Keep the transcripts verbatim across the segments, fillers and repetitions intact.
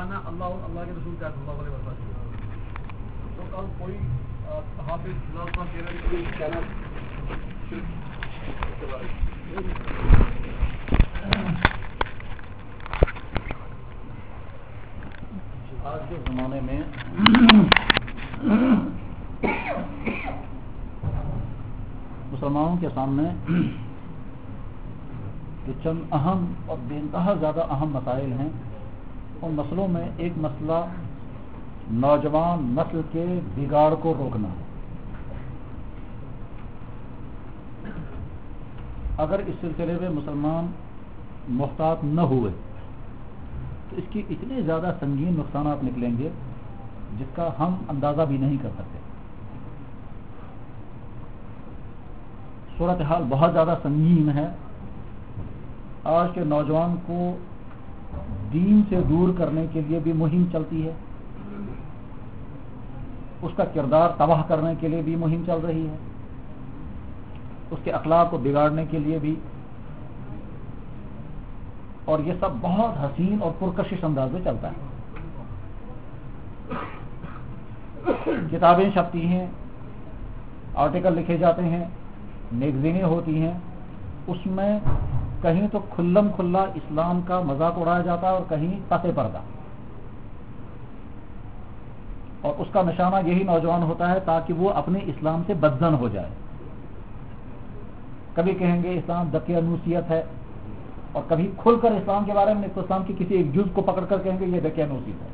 کہنا اللہ اللہ کے رسول صلی اللہ علیہ وسلم. تو کل کوئی حافظ لازمہ کہنا آج کے زمانے میں مسلمانوں کے سامنے جو چند اہم اور بے انتہا زیادہ اہم مسائل ہیں، ان مسئلوں میں ایک مسئلہ نوجوان نسل کے بگاڑ کو روکنا ہے. اگر اس سلسلے میں مسلمان محتاط نہ ہوئے تو اس کی اتنے زیادہ سنگین نقصانات نکلیں گے جس کا ہم اندازہ بھی نہیں کر سکتے. صورتحال بہت زیادہ سنگین ہے. آج کے نوجوان کو دین سے دور کرنے کے لیے بھی مہم چلتی ہے، اس کا کردار تباہ کرنے کے لیے بھی مہم چل رہی ہے، اس کے اخلاق کو بگاڑنے کے لیے بھی، اور یہ سب بہت حسین اور پرکشش انداز میں چلتا ہے. کتابیں چھپتی ہیں، آرٹیکل لکھے جاتے ہیں، میگزینیں ہوتی ہیں، اس میں کہیں تو کھلم کھلا اسلام کا مذاق اڑایا جاتا ہے اور کہیں پس پردہ، اور اس کا نشانہ یہی نوجوان ہوتا ہے تاکہ وہ اپنے اسلام سے بدزن ہو جائے. کبھی کہیں گے اسلام دقیانوسیت ہے، اور کبھی کھل کر اسلام کے بارے میں اسلام کی کسی ایک جز کو پکڑ کر کہیں گے یہ دقیانوسیت ہے،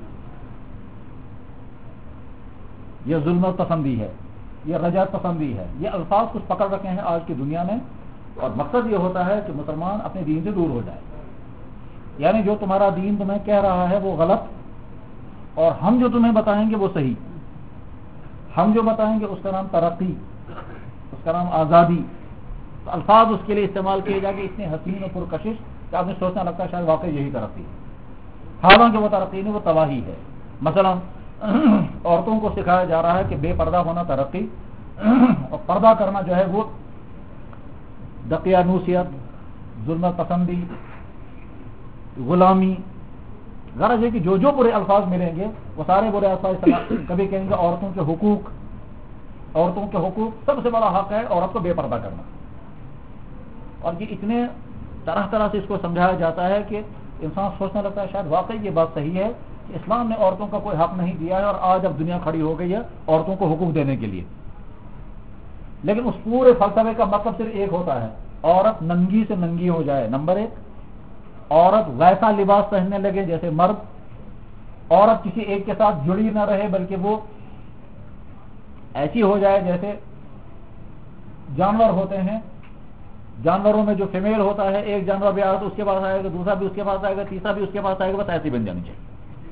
یہ ظلم پسندی ہے، یہ رجعت پسندی ہے. یہ الفاظ کچھ پکڑ رکھے ہیں آج کی دنیا میں، اور مقصد یہ ہوتا ہے کہ مسلمان اپنے دین سے دور ہو جائے. یعنی جو تمہارا دین تمہیں کہہ رہا ہے وہ غلط، اور ہم جو تمہیں بتائیں گے وہ صحیح. ہم جو بتائیں گے اس کا نام ترقی، اس کا نام آزادی. تو الفاظ اس کے لیے استعمال کیے جائیں کہ اتنے حسین اور پرکشش کہ آپ نے سوچنا لگتا ہے شاید واقعی یہی ترقی ہے، حالانکہ وہ ترقی نہیں، وہ تباہی ہے. مثلا عورتوں کو سکھایا جا رہا ہے کہ بے پردہ ہونا ترقی، اور پردہ کرنا جو ہے وہ دقیانوسیت، ظلم پسندی، غلامی. غرض ہے کہ جو جو برے الفاظ ملیں گے وہ سارے برے الفاظ. کبھی کہیں گے عورتوں کے حقوق، عورتوں کے حقوق سب سے بڑا حق ہے عورت کو بے پردہ کرنا. اور یہ اتنے طرح طرح سے اس کو سمجھایا جاتا ہے کہ انسان سوچنے لگتا ہے شاید واقعی یہ بات صحیح ہے کہ اسلام نے عورتوں کا کوئی حق نہیں دیا ہے، اور آج اب دنیا کھڑی ہو گئی ہے عورتوں کو حقوق دینے کے لیے. لیکن اس پورے فلسفے کا مطلب صرف ایک ہوتا ہے، عورت ننگی سے ننگی ہو جائے. نمبر ایک، عورت ویسا لباس پہننے لگے جیسے مرد. عورت کسی ایک کے ساتھ جڑی نہ رہے بلکہ وہ ایسی ہو جائے جیسے جانور ہوتے ہیں. جانوروں میں جو فیمیل ہوتا ہے، ایک جانور بھی آئے تو اس کے پاس آئے گا، دوسرا بھی اس کے پاس آئے گا، تیسرا بھی اس کے پاس آئے گا، بس ایسی بن جانی چاہیے.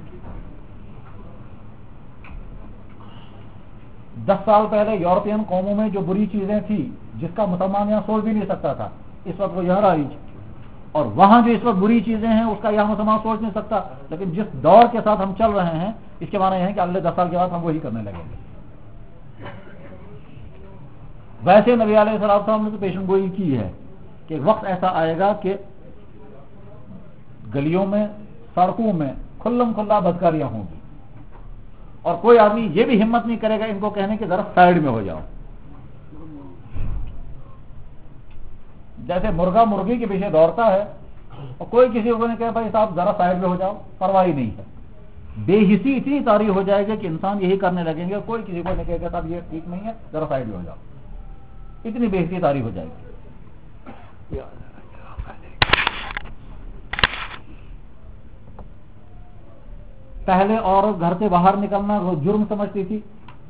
دس سال پہلے یورپین قوموں میں جو بری چیزیں تھیں جس کا مسلمان یہاں سوچ بھی نہیں سکتا تھا، اس وقت وہ یہاں رائج. اور وہاں جو اس وقت بری چیزیں ہیں اس کا یہاں مسلمان سوچ نہیں سکتا. لیکن جس دور کے ساتھ ہم چل رہے ہیں اس کے معنی یہ ہے کہ اگلے دس سال کے بعد ہم وہی کرنے لگیں گے. ویسے نبی علیہ السلام نے تو پیشن گوئی کی ہے کہ وقت ایسا آئے گا کہ گلیوں میں، سڑکوں میں کھلم کھلا بدکاریاں ہوں گی، اور کوئی آدمی یہ بھی ہمت نہیں کرے گا ان کو کہنے کہ ذرا سائڈ میں ہو جاؤ. جیسے مرغا مرغی کے پیچھے دوڑتا ہے اور کوئی کسی کو نہیں کہے بھائی صاحب ذرا سائڈ میں ہو جاؤ، پرواہ نہیں ہے. بے حسی اتنی طاری ہو جائے گی کہ انسان یہی کرنے لگیں گے، کوئی کسی کو نہیں کہے گا صاحب یہ ٹھیک نہیں ہے ذرا سائڈ میں ہو جاؤ. اتنی بے حسی طاری ہو جائے گی. پہلے عورت گھر سے باہر نکلنا وہ جرم سمجھتی تھی،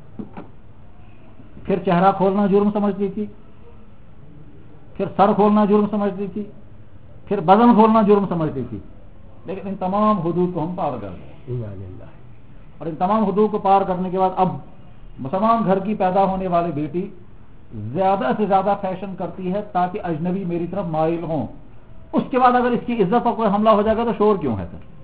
پھر چہرہ کھولنا جرم سمجھتی تھی، پھر سر کھولنا جرم سمجھتی تھی، پھر بدن کھولنا جرم سمجھتی تھی. لیکن ان تمام حدود کو ہم پار کر گئے، اور ان تمام حدود کو پار کرنے کے بعد اب مسلمان گھر کی پیدا ہونے والی بیٹی زیادہ سے زیادہ فیشن کرتی ہے تاکہ اجنبی میری طرف مائل ہوں. اس کے بعد اگر اس کی عزت پر کوئی حملہ ہو جائے گا تو شور کیوں ہے سر؟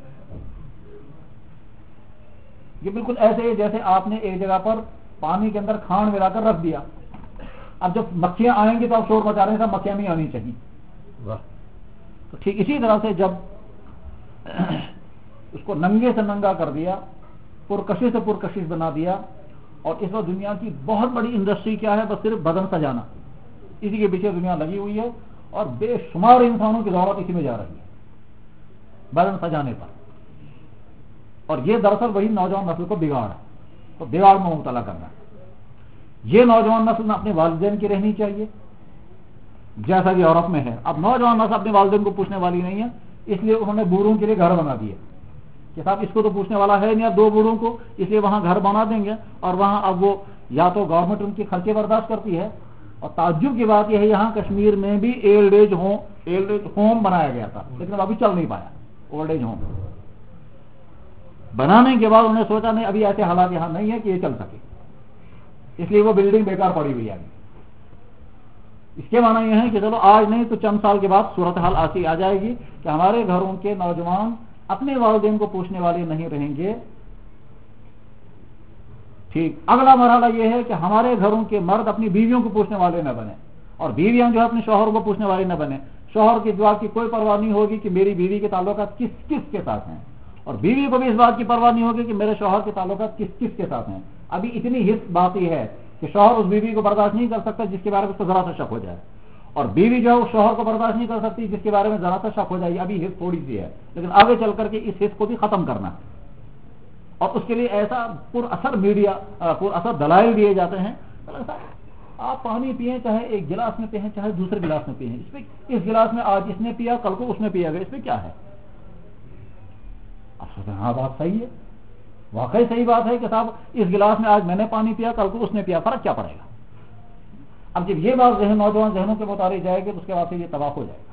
یہ بالکل ایسے ہی جیسے آپ نے ایک جگہ پر پانی کے اندر کھان ملا کر رکھ دیا، اب جب مکھیاں آئیں گی تو آپ شور مچا رہے ہیں، سب مکھیاں نہیں آنی چاہیے. تو ٹھیک اسی طرح سے جب اس کو ننگے سے ننگا کر دیا, پرکشش سے پرکشش بنا دیا. اور اس وقت دنیا کی بہت بڑی انڈسٹری کیا ہے, بس صرف بدن سجانا, اسی کے پیچھے دنیا لگی ہوئی ہے, اور بے شمار انسانوں کی دولت اسی میں جا رہی ہے, بدن سجانے پر. اور یہ دراصل وہی نوجوان نسل کو بگاڑ ہے, تو بگاڑ میں مبتلا کرنا ہے. یہ نوجوان نسل اپنے والدین کی رہنی چاہیے جیسا کہ عورت میں ہے. اب نوجوان نسل اپنے والدین کو پوچھنے والی نہیں ہے, اس لیے انہوں نے بوڑھوں کے لیے گھر بنا دیے کہ صاحب اس کو تو پوچھنے والا ہے نہیں, اب دو بوڑھوں کو, اس لیے وہاں گھر بنا دیں گے. اور وہاں اب وہ یا تو گورنمنٹ ان کے خرچے برداشت کرتی ہے, اور تعجب کی بات یہ ہے یہاں کشمیر میں بھی old age home old age home بنایا گیا تھا, لیکن ابھی چل نہیں پایا. اولڈ ایج ہوم بنانے کے بعد انہیں سوچا نہیں ابھی ایسے حالات یہاں نہیں ہے کہ یہ چل سکے, اس لیے وہ بلڈنگ بیکار پڑی ہوئی ہے. اس کے معنی یہ ہے کہ چلو آج نہیں تو چند سال کے بعد صورتحال ایسی آ جائے گی کہ ہمارے گھروں کے نوجوان اپنے والدین کو پوچھنے والے نہیں رہیں گے. ٹھیک, اگلا مرحلہ یہ ہے کہ ہمارے گھروں کے مرد اپنی بیویوں کو پوچھنے والے نہ بنے, اور بیویاں جو ہے اپنے شوہر کو پوچھنے والے نہ بنے. شوہر کی دعا کی کوئی پرواہ نہیں ہوگی کہ میری بیوی کے تعلقات کس کس کے ساتھ ہیں, اور بیوی کو بھی اس بات کی پرواہ نہیں ہوگی کہ میرے شوہر کے تعلقات کس کس کے ساتھ ہیں. ابھی اتنی حص باقی ہے کہ شوہر اس بیوی کو برداشت نہیں کر سکتا جس کے بارے میں اس کو ذرا سا شک ہو جائے, اور بیوی جو ہے اس شوہر کو برداشت نہیں کر سکتی جس کے بارے میں ذرا سا شک ہو جائے. ابھی حص تھوڑی سی ہے, لیکن آگے چل کر کے اس حص کو بھی ختم کرنا ہے, اور اس کے لیے ایسا پر اثر میڈیا پر اثر دلائل دیے جاتے ہیں. آپ پانی پیئیں چاہے ایک گلاس میں پیئیں چاہے دوسرے گلاس میں پیئیں, اس پہ اس گلاس میں آج اس نے پیا کل کو اس نے پیا گیا, اس میں کیا ہے؟ آپ سوچتے ہیں ہاں بات صحیح ہے, واقعی صحیح بات ہے کہ صاحب اس گلاس میں آج میں نے پانی پیا کل کو اس نے پیا, فرق کیا پڑے گا؟ اب جب یہ بات ذہن نوجوان ذہنوں کے مطابق جائے گی تو اس کے بعد سے یہ تباہ ہو جائے گا.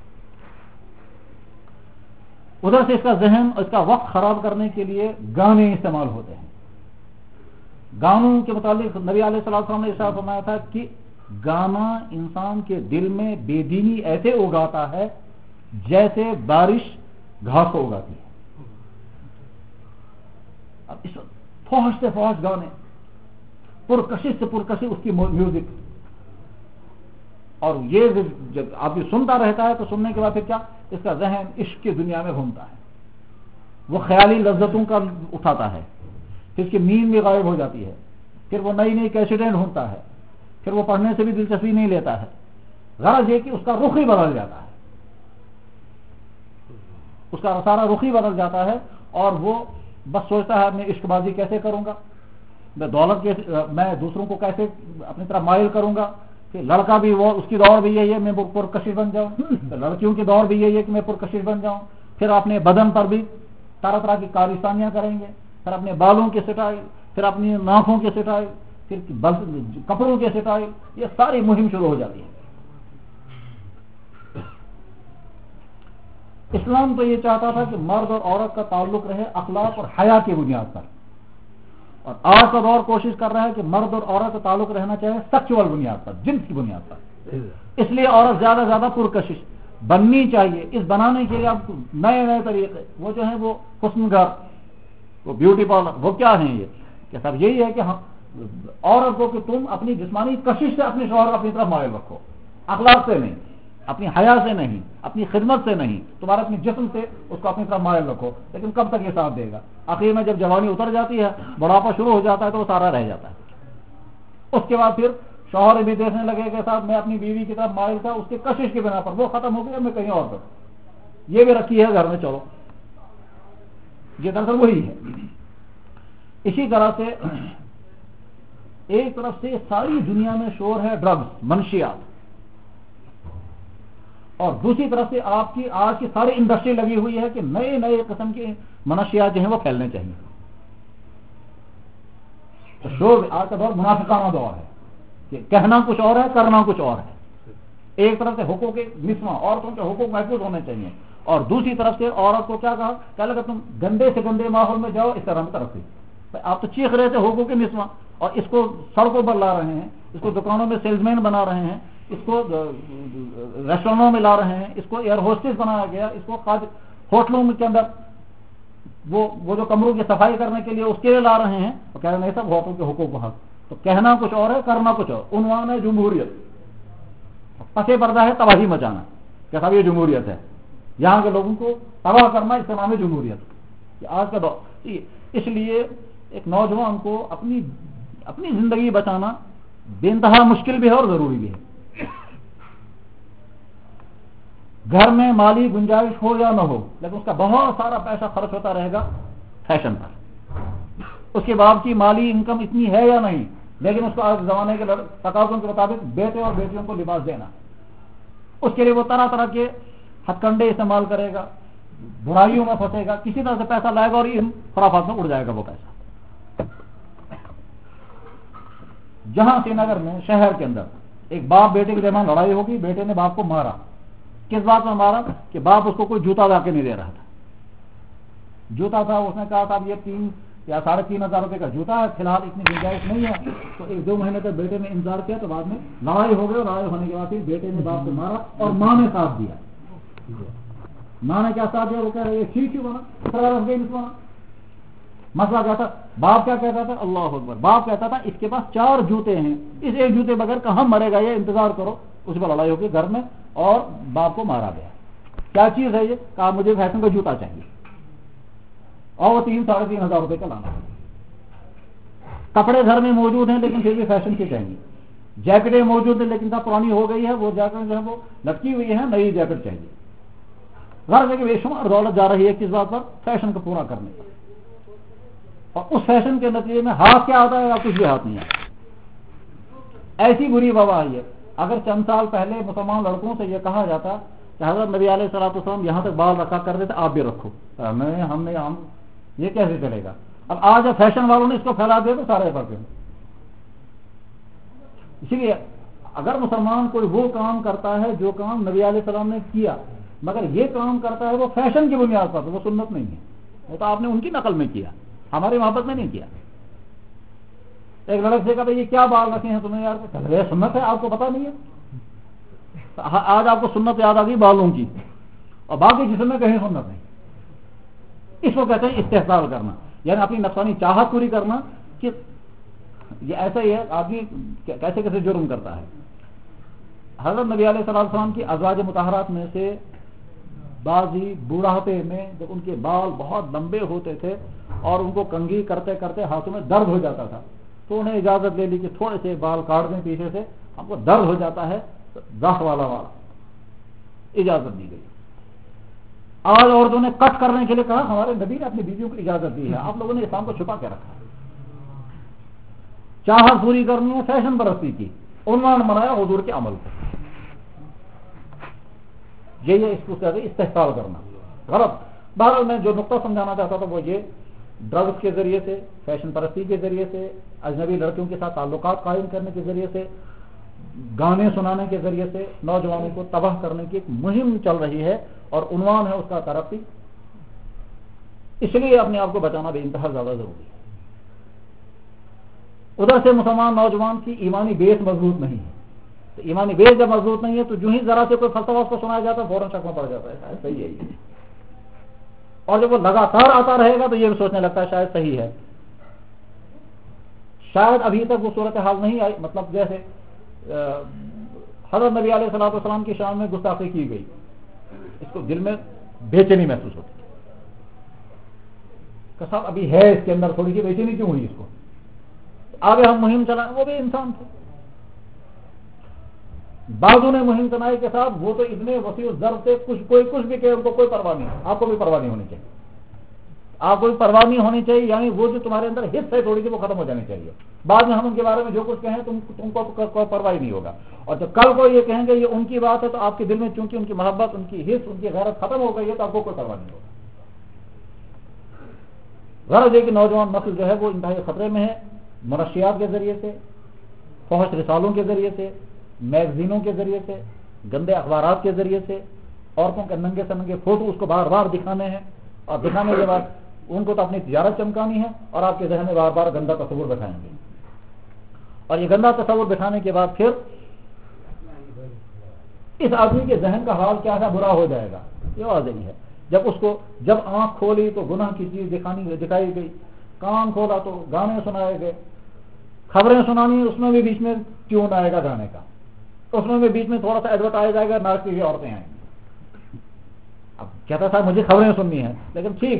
ادھر سے اس کا ذہن اس کا وقت خراب کرنے کے لیے گانے استعمال ہوتے ہیں. گانوں کے متعلق نبی علیہ الصلوۃ والسلام نے ارشاد فرمایا تھا کہ گانا انسان کے دل میں بے دینی ایسے اگاتا ہے جیسے بارش گھاس کو اگاتی ہے. اب اس فحش سے فحش گانے, پرکشش سے پرکشش اس کی میوزک, اور یہ جب آپ یہ سنتا رہتا ہے تو سننے کے بعد پھر کیا, اس کا ذہن عشق کی دنیا میں گھومتا ہے, وہ خیالی لذتوں کا اٹھاتا ہے, پھر اس کی نیند بھی غائب ہو جاتی ہے, پھر وہ نئی نئی کیسٹیں ڈھونڈتا ہے, پھر وہ پڑھنے سے بھی دلچسپی نہیں لیتا ہے. غرض یہ کہ اس کا رخ ہی بدل جاتا ہے, اس کا سارا رخ ہی بدل جاتا ہے, اور وہ بس سوچتا ہے میں عشق بازی کیسے کروں گا, میں دولت کیسے, میں دوسروں کو کیسے اپنی طرف مائل کروں گا, کہ لڑکا بھی وہ اس کی دوڑ بھی یہی ہے میں پرکشش بن جاؤں, لڑکیوں کی دوڑ بھی یہی ہے کہ میں پرکشش بن جاؤں. پھر اپنے بدن پر بھی طرح طرح کی کارستانیاں کریں گے, پھر اپنے بالوں کے سٹائل, پھر اپنی ناخوں کے سٹائل, پھر کپڑوں کے سٹائل, یہ ساری مہم شروع ہو جاتی ہے. اسلام تو یہ چاہتا تھا کہ مرد اور عورت کا تعلق رہے اخلاق اور حیا کی بنیاد پر, اور آج کا دور کوشش کر رہا ہے کہ مرد اور عورت کا تعلق رہنا چاہے سیکچوئل بنیاد پر, جنس کی بنیاد پر. اس لیے عورت زیادہ زیادہ پرکشش بننی چاہیے. اس بنانے کے لیے اب نئے نئے طریقے, وہ جو ہیں وہ حسن گھر, وہ بیوٹی پارلر, وہ کیا ہیں یہ, کہ سب یہی ہے کہ عورت کو کہ تم اپنی جسمانی کشش سے اپنے شوہر کو اپنی طرف مائل رکھو, اخلاق سے نہیں, اپنی حیا سے نہیں, اپنی خدمت سے نہیں, تمہارا اپنی جسم سے اس کو اپنی طرف مائل رکھو. لیکن کب تک یہ ساتھ دے گا؟ آخر میں جب جوانی اتر جاتی ہے, بڑھاپا شروع ہو جاتا ہے, تو وہ سارا رہ جاتا ہے. اس کے بعد پھر شوہر بھی دیکھنے لگے کہ صاحب میں اپنی بیوی کی طرف مائل تھا, اس کے کشش کی بنا پر وہ ختم ہو گیا, میں کہیں اور کروں, یہ بھی رکھی ہے گھر میں, چلو یہ دراصل وہی ہے. اسی طرح سے ایک طرف سے ساری دنیا میں شور ہے ڈرگز, منشیات, اور دوسری طرف سے آپ کی آج کی ساری انڈسٹری لگی ہوئی ہے کہ نئے نئے قسم کے منشیات جو ہیں وہ پھیلنے چاہیے. تو شور آج کا دور منافقانہ دور ہے کہ کہنا کچھ اور ہے, کرنا کچھ اور ہے. ایک طرف سے حقوق نسواں, عورتوں کے حقوق محفوظ ہونے چاہیے, اور دوسری طرف سے عورت کو کیا کہا, کہا لگا تم گندے سے گندے ماحول میں جاؤ, اس طرح طرف سے آپ تو چیخ رہے تھے حقوق نسواں, اور اس کو سڑکوں پر لا رہے ہیں, اس کو دکانوں میں سیلز مین بنا رہے ہیں, اس کو ریسٹورینٹوں میں لا رہے ہیں, اس کو ایئر ہوسٹس بنایا گیا, اس کو ہوٹلوں کے اندر وہ وہ جو کمروں کی صفائی کرنے کے لیے اس کے لیے لا رہے ہیں, اور کہہ رہے ہیں سب ہوٹلوں کے حقوق کو حق. تو کہنا کچھ اور ہے, کرنا کچھ اور. عنوان ہے جمہوریت, پسے پردہ ہے تباہی مچانا, کہ صاحب یہ جمہوریت ہے, یہاں کے لوگوں کو تباہ کرنا, اس کا نام ہے جمہوریت. کہ آج کا دور، اس لیے ایک نوجوان کو اپنی اپنی زندگی بچانا بے انتہا مشکل بھی ہے اور ضروری بھی ہے. گھر میں مالی گنجائش ہو یا نہ ہو، لیکن اس کا بہت سارا پیسہ خرچ ہوتا رہے گا فیشن پر. اس کے باپ کی مالی انکم اتنی ہے یا نہیں، لیکن اس کو آج زمانے کے تقاضوں کے مطابق بیٹے اور بیٹیوں کو لباس دینا، اس کے لیے وہ طرح طرح کے ہتھ کنڈے استعمال کرے گا، برائیوں میں پھنسے گا، کسی طرح سے پیسہ لائے گا اور ان خرافات میں اڑ جائے گا وہ پیسہ. جہاں سری نگر میں شہر کے اندر ایک باپ بیٹے کے درمیان لڑائی ہوگی، بیٹے نے باپ کو مارا، کس بات میں مارا کہ باپ اس کو کوئی جوتا لا کے نہیں دے رہا تھا. جوتا تھا، اس نے کہا تھا یہ تین یا ساڑھے تین ہزار روپے کا جوتا ہے، فی الحال اتنی گنجائش نہیں ہے. تو ایک دو مہینے تک بیٹے نے انتظار کیا، تو بعد میں لڑائی ہو گئی، اور لڑائی ہونے کے بعد پھر بیٹے نے باپ کو مارا اور ماں نے ساتھ دیا. ماں نے کیا ساتھ دیا؟ وہ کہہ رہے یہ ٹھیک کیوں بنا؟ مسئلہ کیا تھا؟ باپ کیا کہتا تھا؟ اللہ اکبر. باپ کہتا تھا اس کے پاس چار جوتے ہیں، اس ایک جوتے بغیر کہاں مرے گا یہ، انتظار کرو. اس پر لڑائی ہوگی گھر میں اور باپ کو مارا گیا. کیا چیز ہے یہ؟ کہا مجھے فیشن کا جوتا چاہیے، اور وہ تین ساڑھے تین ہزار روپے کا لانا. کپڑے گھر میں موجود ہیں لیکن پھر بھی فیشن کے چاہیے. جیکٹیں موجود ہیں لیکن کیا پرانی ہو گئی ہے، وہ جیکٹ جو ہے وہ لٹکی ہوئی ہے، نئی جیکٹ چاہیے. غرض ہے کہ بے شمار دولت جا رہی ہے کس بات پر؟ فیشن کو پورا کرنے پر. اور اس فیشن کے نتیجے میں ہاتھ کیا آتا ہے یا کچھ بھی ہاتھ نہیں آتا. ایسی بری وبا آئی ہے. اگر چند سال پہلے مسلمان لڑکوں سے یہ کہا جاتا کہ حضرت نبی علیہ الصلوۃ والسلام یہاں تک بال رکھا کرتے تھے، آپ بھی رکھو، میں ہم نے ہم یہ کیسے چلے گا؟ اب آج جب فیشن والوں نے اس کو پھیلا دیا تو سارے پڑتے ہیں. اسی لیے اگر مسلمان کوئی وہ کام کرتا ہے جو کام نبی علیہ السلام نے کیا، مگر یہ کام کرتا ہے وہ فیشن کی بنیاد پر، تو وہ سنت نہیں ہے. وہ تو آپ نے ان کی نقل میں کیا، ہماری محبت میں نہیں کیا. ایک لڑک سے کہا یہ کیا بال رکھے ہیں تمہیں یار؟ یہ سنت ہے، آپ کو پتا نہیں ہے. آج آپ کو سنت یاد آ گئی بالوں کی، اور باقی جسم میں کہیں سنت نہیں. اس کو کہتے ہیں استحصال کرنا، یعنی اپنی نفسانی چاہت پوری کرنا. کہ یہ ایسا ہی ہے آدمی کیسے کیسے جرم کرتا ہے. حضرت نبی علیہ السلام کی ازواج مطہرات میں سے بعضی بوڑھاپے میں جب ان کے بال بہت لمبے ہوتے تھے اور ان کو کنگھی کرتے کرتے ہاتھوں میں درد ہو جاتا تھا، تو انہیں اجازت لے لی کہ تھوڑے سے بال کاٹ دیں پیچھے سے، ہم کو درد ہو جاتا ہے، زخ والا والا اجازت دی گئی. آج عورتوں نے کٹ کرنے کے لیے کہا، ہمارے نبی نے اپنی بیویوں کو اجازت دی ہے، آپ لوگوں نے اسلام کو چھپا کے رکھا. چاہت پوری کرنی ہے فیشن پرستی کی، عنوان بنایا حضور کے عمل کو. یہ اس کو کہتے ہیں استحصال کرنا. غلط. بہرحال میں جو نقطہ سمجھانا چاہتا تھا وہ یہ، ڈرگس کے ذریعے سے، فیشن پرستی کے ذریعے سے، اجنبی لڑکیوں کے ساتھ تعلقات قائم کرنے کے ذریعے سے، گانے سنانے کے ذریعے سے نوجوانوں کو تباہ کرنے کی ایک مہم چل رہی ہے، اور عنوان ہے اس کا ترقی. اس لیے اپنے آپ کو بچانا بے انتہا زیادہ ضروری ہے. ادھر سے مسلمان نوجوان کی ایمانی بیس مضبوط نہیں ہے. تو ایمانی بیس جب مضبوط نہیں ہے تو جو ہی ذرا سے کوئی فلسفہ اس کو سنایا جاتا ہے فوراً شک میں پڑ جاتا ہے شاید صحیح ہے یہ. اور جب وہ لگاتار آتا رہے گا تو یہ بھی سوچنے لگتا ہے شاید صحیح ہے. شاید ابھی تک وہ صورتحال نہیں آئی. مطلب جیسے حضرت نبی علیہ الصلوۃ والسلام کی شان میں گستاخی کی گئی، اس کو دل میں بے چینی محسوس ہوتی ہے کہ صاحب ابھی ہے اس کے اندر تھوڑی سی بے چینی کیوں ہوئی اس کو. آگے ہم مہم چلائیں، وہ بھی انسان تھے. بعضوں نے مہم چلائی کے ساتھ وہ تو اتنے وسیع ضرب تھے، کچھ کوئی کچھ بھی کہ ان کو کوئی پرواہ نہیں. آپ کو بھی پرواہ نہیں ہونی چاہیے. آپ کو بھی پرواہ نہیں ہونی چاہیے، یعنی وہ جو تمہارے اندر حص ہے تھوڑی سی وہ ختم ہو جانی چاہیے. بعد میں ہم ان کے بارے میں جو کچھ کہیں تم تم کو کوئی پرواہ نہیں ہوگا. اور جب کل کو یہ کہیں گے یہ ان کی بات ہے تو آپ کے دل میں چونکہ ان کی محبت، ان کی حص، ان کی غیرت ختم ہو گئی ہے تو آپ کو کوئی پرواہ نہیں ہوگا. غرض ہے کہ نوجوان نسل جو ہے وہ انتہائی خطرے میں ہے. منشیات کے ذریعے سے، فحش رسالوں کے ذریعے سے، میگزینوں کے ذریعے سے، گندے اخبارات کے ذریعے سے، عورتوں کے ننگے سے ننگے فوٹو اس کو بار بار دکھانے ہیں، اور دکھانے کے بعد ان کو تو اپنی تجارت چمکانی ہے اور آپ کے ذہن میں بار بار گندا تصور بٹھائیں گے. اور یہ گندا تصور بٹھانے کے بعد پھر اس آدمی کے ذہن کا حال کیا ہے، برا ہو جائے گا. یہ واضح ہے. جب اس کو جب آنکھ کھولی تو گناہ کی چیز دکھانی دکھائی گئی، کان کھولا تو گانے سنائے گئے، خبریں سنانی اس میں بھی بیچ میں ٹیون آئے گا گانے کا، اس میں بھی بیچ میں تھوڑا سا ایڈورٹائز آئے گا، ناچتی ہوئی عورتیں آئیں گی. اب کہتا تھا مجھے خبریں سننی ہیں، لیکن ٹھیک ہے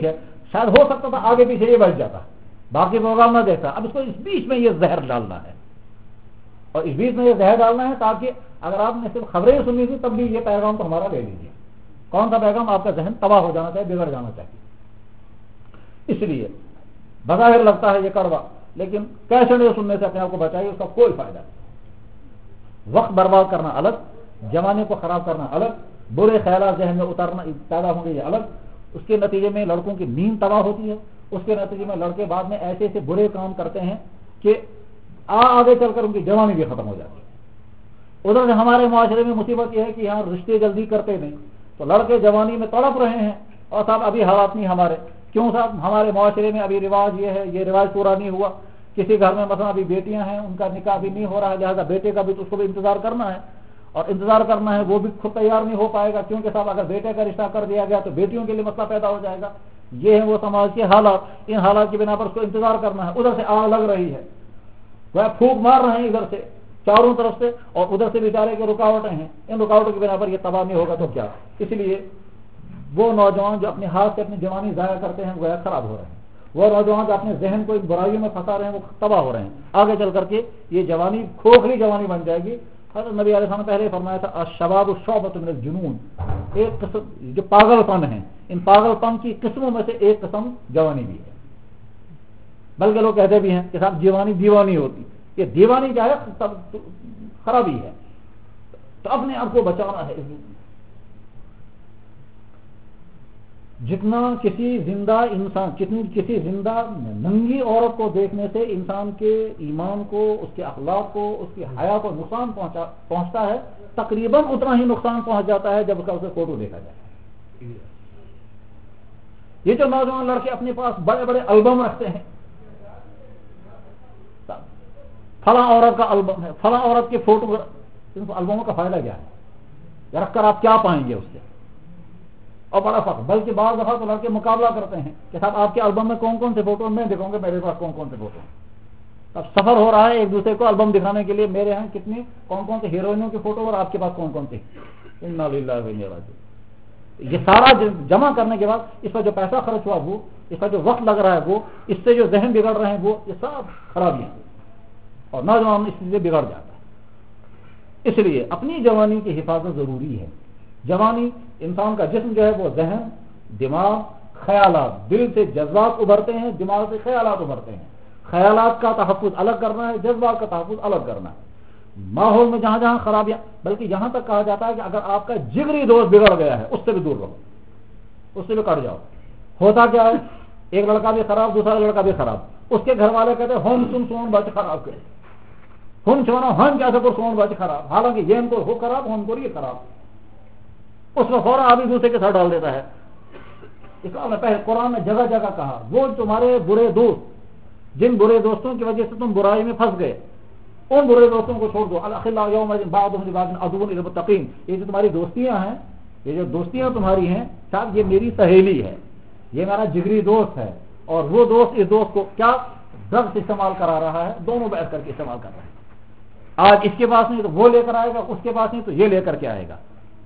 شاید ہو سکتا تھا آگے پیچھے یہ بیٹھ جاتا, باقی پروگرام نہ دیکھتا. اب اس کو اس بیچ میں یہ زہر ڈالنا ہے, اور اس بیچ میں یہ زہر ڈالنا ہے تاکہ اگر آپ نے صرف خبریں سنی تھی تب بھی یہ پیغام تو ہمارا لے لیجیے. کون سا پیغام؟ آپ کا ذہن تباہ ہو جانا چاہیے, بگڑ جانا چاہیے. اس لیے بظاہر لگتا ہے یہ کڑوا, لیکن کیسے سننے سے اپنے آپ کو بچائیے, اس کا کوئی فائدہ نہیں. وقت برباد کرنا الگ, جوانی کو خراب کرنا الگ, برے خیالات ذہن میں اترنا پیدا ہوں گے یہ الگ. اس کے نتیجے میں لڑکوں کی نیند تباہ ہوتی ہے. اس کے نتیجے میں لڑکے بعد میں ایسے ایسے برے کام کرتے ہیں کہ آگے چل کر ان کی جوانی بھی ختم ہو جاتی ہے. ادھر سے ہمارے معاشرے میں مصیبت یہ ہے کہ یہاں رشتے جلدی کرتے نہیں, تو لڑکے جوانی میں تڑپ رہے ہیں, اور صاحب ابھی حالات نہیں ہمارے. کیوں صاحب؟ ہمارے معاشرے میں ابھی رواج یہ ہے, یہ رواج پورا نہیں ہوا. کسی گھر میں مثلا ابھی بیٹیاں ہیں, ان کا نکاح بھی نہیں ہو رہا ہے, لہٰذا بیٹے کا بھی تو اس کو بھی انتظار کرنا ہے, اور انتظار کرنا ہے وہ بھی خود تیار نہیں ہو پائے گا, کیونکہ صاحب اگر بیٹے کا رشتہ کر دیا گیا تو بیٹیوں کے لیے مسئلہ پیدا ہو جائے گا. یہ ہے وہ سماج کے حالات. ان حالات کی بنا پر اس کو انتظار کرنا ہے. ادھر سے آگ لگ رہی ہے, وہ پھونک مار رہے ہیں ادھر سے چاروں طرف سے, اور ادھر سے بیچارے کے رکاوٹیں ہیں. ان رکاوٹوں کی بنا پر یہ تباہ نہیں ہوگا تو کیا. اس لیے وہ نوجوان جو اپنے ہاتھ سے اپنی جوانی ضائع کرتے ہیں وہ خراب ہو رہے ہیں. وہ نوجوان جو اپنے ذہن کو برائیوں میں پھنسا رہے ہیں وہ تباہ ہو رہے ہیں. آگے چل کر کے یہ جوانی کھوکھلی جوانی بن جائے گی. حضرت نبی علیہ السلام نے پہلے فرمایا تھا الشباب شعبۃ من الجنون, ایک قسم جو پاگل پن ہے, ان پاگل پن کی قسموں میں سے ایک قسم جوانی بھی ہے. بلکہ لوگ کہتے بھی ہیں کہ صاحب جوانی دیوانی ہوتی. یہ دیوانی کیا ہے؟ خرابی ہے. تو اپنے آپ کو بچانا ہے. جتنا کسی زندہ انسان جتنی کسی زندہ ننگی عورت کو دیکھنے سے انسان کے ایمان کو, اس کے اخلاق کو, اس کی حیا کو نقصان پہنچا پہنچتا ہے, تقریباً اتنا ہی نقصان پہنچ جاتا ہے جب اس کا اسے فوٹو دیکھا جائے. یہ جو نوجوان لڑکے اپنے پاس بڑے بڑے البم رکھتے ہیں, فلاں عورت کا البم ہے, فلاں عورت کے فوٹو, ان کو البموں کا فائدہ کیا ہے؟ رکھ کر آپ کیا پائیں گے اس سے؟ اور بڑا فرق. بلکہ بعض دفعہ تو لڑکے مقابلہ کرتے ہیں کہ صاحب آپ کے البم میں کون کون سے فوٹو, میں دکھاؤں گا میرے پاس کون کون سے فوٹو. اب سفر ہو رہا ہے ایک دوسرے کو البم دکھانے کے لیے, میرے یہاں کتنی کون کون سے ہیروئنوں کے فوٹو اور آپ کے پاس کون کون سے. انا للہ و انا الیہ راجعون. یہ سارا جمع کرنے کے بعد اس پر جو پیسہ خرچ ہوا وہ, اس پر جو وقت لگ رہا ہے وہ, اس سے جو ذہن بگڑ رہے ہیں وہ, یہ سب خرابیاں, اور نوجوان اس سے بگڑ جاتا ہے. اس لیے اپنی جوانی کی حفاظت ضروری ہے. جوانی انسان کا جسم جو ہے وہ ذہن, دماغ, خیالات, دل سے جذبات ابھرتے ہیں, دماغ سے خیالات ابھرتے ہیں. خیالات کا تحفظ الگ کرنا ہے, جذبات کا تحفظ الگ کرنا ہے. ماحول میں جہاں جہاں خرابیاں, بلکہ یہاں تک کہا جاتا ہے کہ اگر آپ کا جگری دوست بگڑ گیا ہے اس سے بھی دور رہو, اس سے بھی کٹ جاؤ. ہوتا کیا ہے, ایک لڑکا بھی خراب, دوسرا لڑکا بھی خراب, اس کے گھر والے کہتے ہیں ہم تم سون بچ خراب کرے, ہم چھونا ہم کیسے کو سون بچ خراب, حالانکہ یہ ان کو ہو خراب, ہم کو یہ خراب. اس میں فوراً آدمی دوسرے کے ساتھ ڈال دیتا ہے. اسلام نے پہلے قرآن نے جگہ جگہ کہا وہ تمہارے برے دوست, جن برے دوستوں کی وجہ سے تم برائی میں پھنس گئے, ان برے دوستوں کو چھوڑ دو. الاخلاء یومئذ بعضهم لبعض عدو للمتقین. یہ جو تمہاری دوستیاں ہیں, یہ جو دوستیاں تمہاری ہیں, صاحب یہ میری سہیلی ہے, یہ میرا جگری دوست ہے, اور وہ دوست اس دوست کو کیا ڈرگس استعمال کرا رہا ہے, دونوں بیٹھ کر کے استعمال کر رہے ہیں. آج اس کے پاس نہیں تو وہ لے کر آئے گا, اس کے پاس نہیں تو یہ لے کر کے آئے گا.